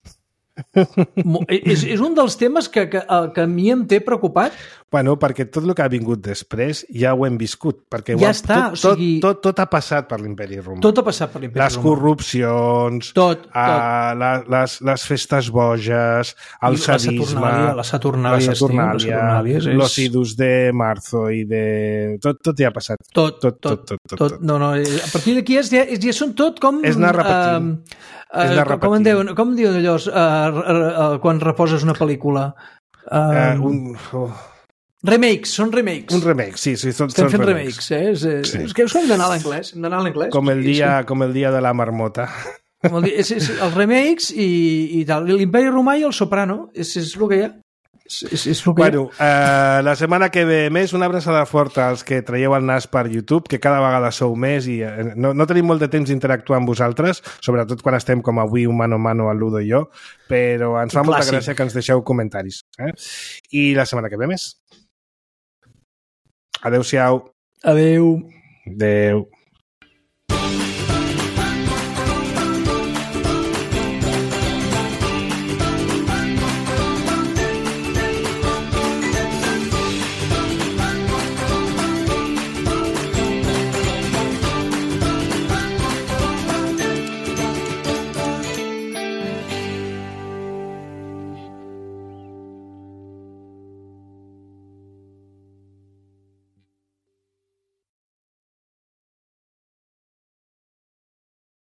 És un dels temes que a mi em té preocupat. Bueno, perquè tot el que ha vingut després ja ho hem viscut, perquè ja està, tot ha passat per l'imperi romà. Tot ha passat per l'imperi romà. Les corrupcions, les festes boges, el sadisme, la Saturnàlia, los idus de marzo i de... Tot ja ha passat. Tot. No, a partir d'aquí ja són tot com... És anar repetint. Com diuen allò quan reposes una pel·lícula? Remakes, són remakes. Un remake, sí. Estem fent remakes, És que hem d'anar a l'anglès. Com el dia de la marmota. Els remakes i tal. L'Imperi Romà i el Soprano, és el que hi ha. Bueno, la setmana que ve més, una abraçada forta als que traieu el nas per YouTube, que cada vegada sou més i no tenim molt de temps d'interactuar amb vosaltres, sobretot quan estem com avui un mano a mano el Ludo i jo, però ens fa molta gràcia que ens deixeu comentaris. I la setmana que ve més. Adéu-siau. Adéu. Adéu.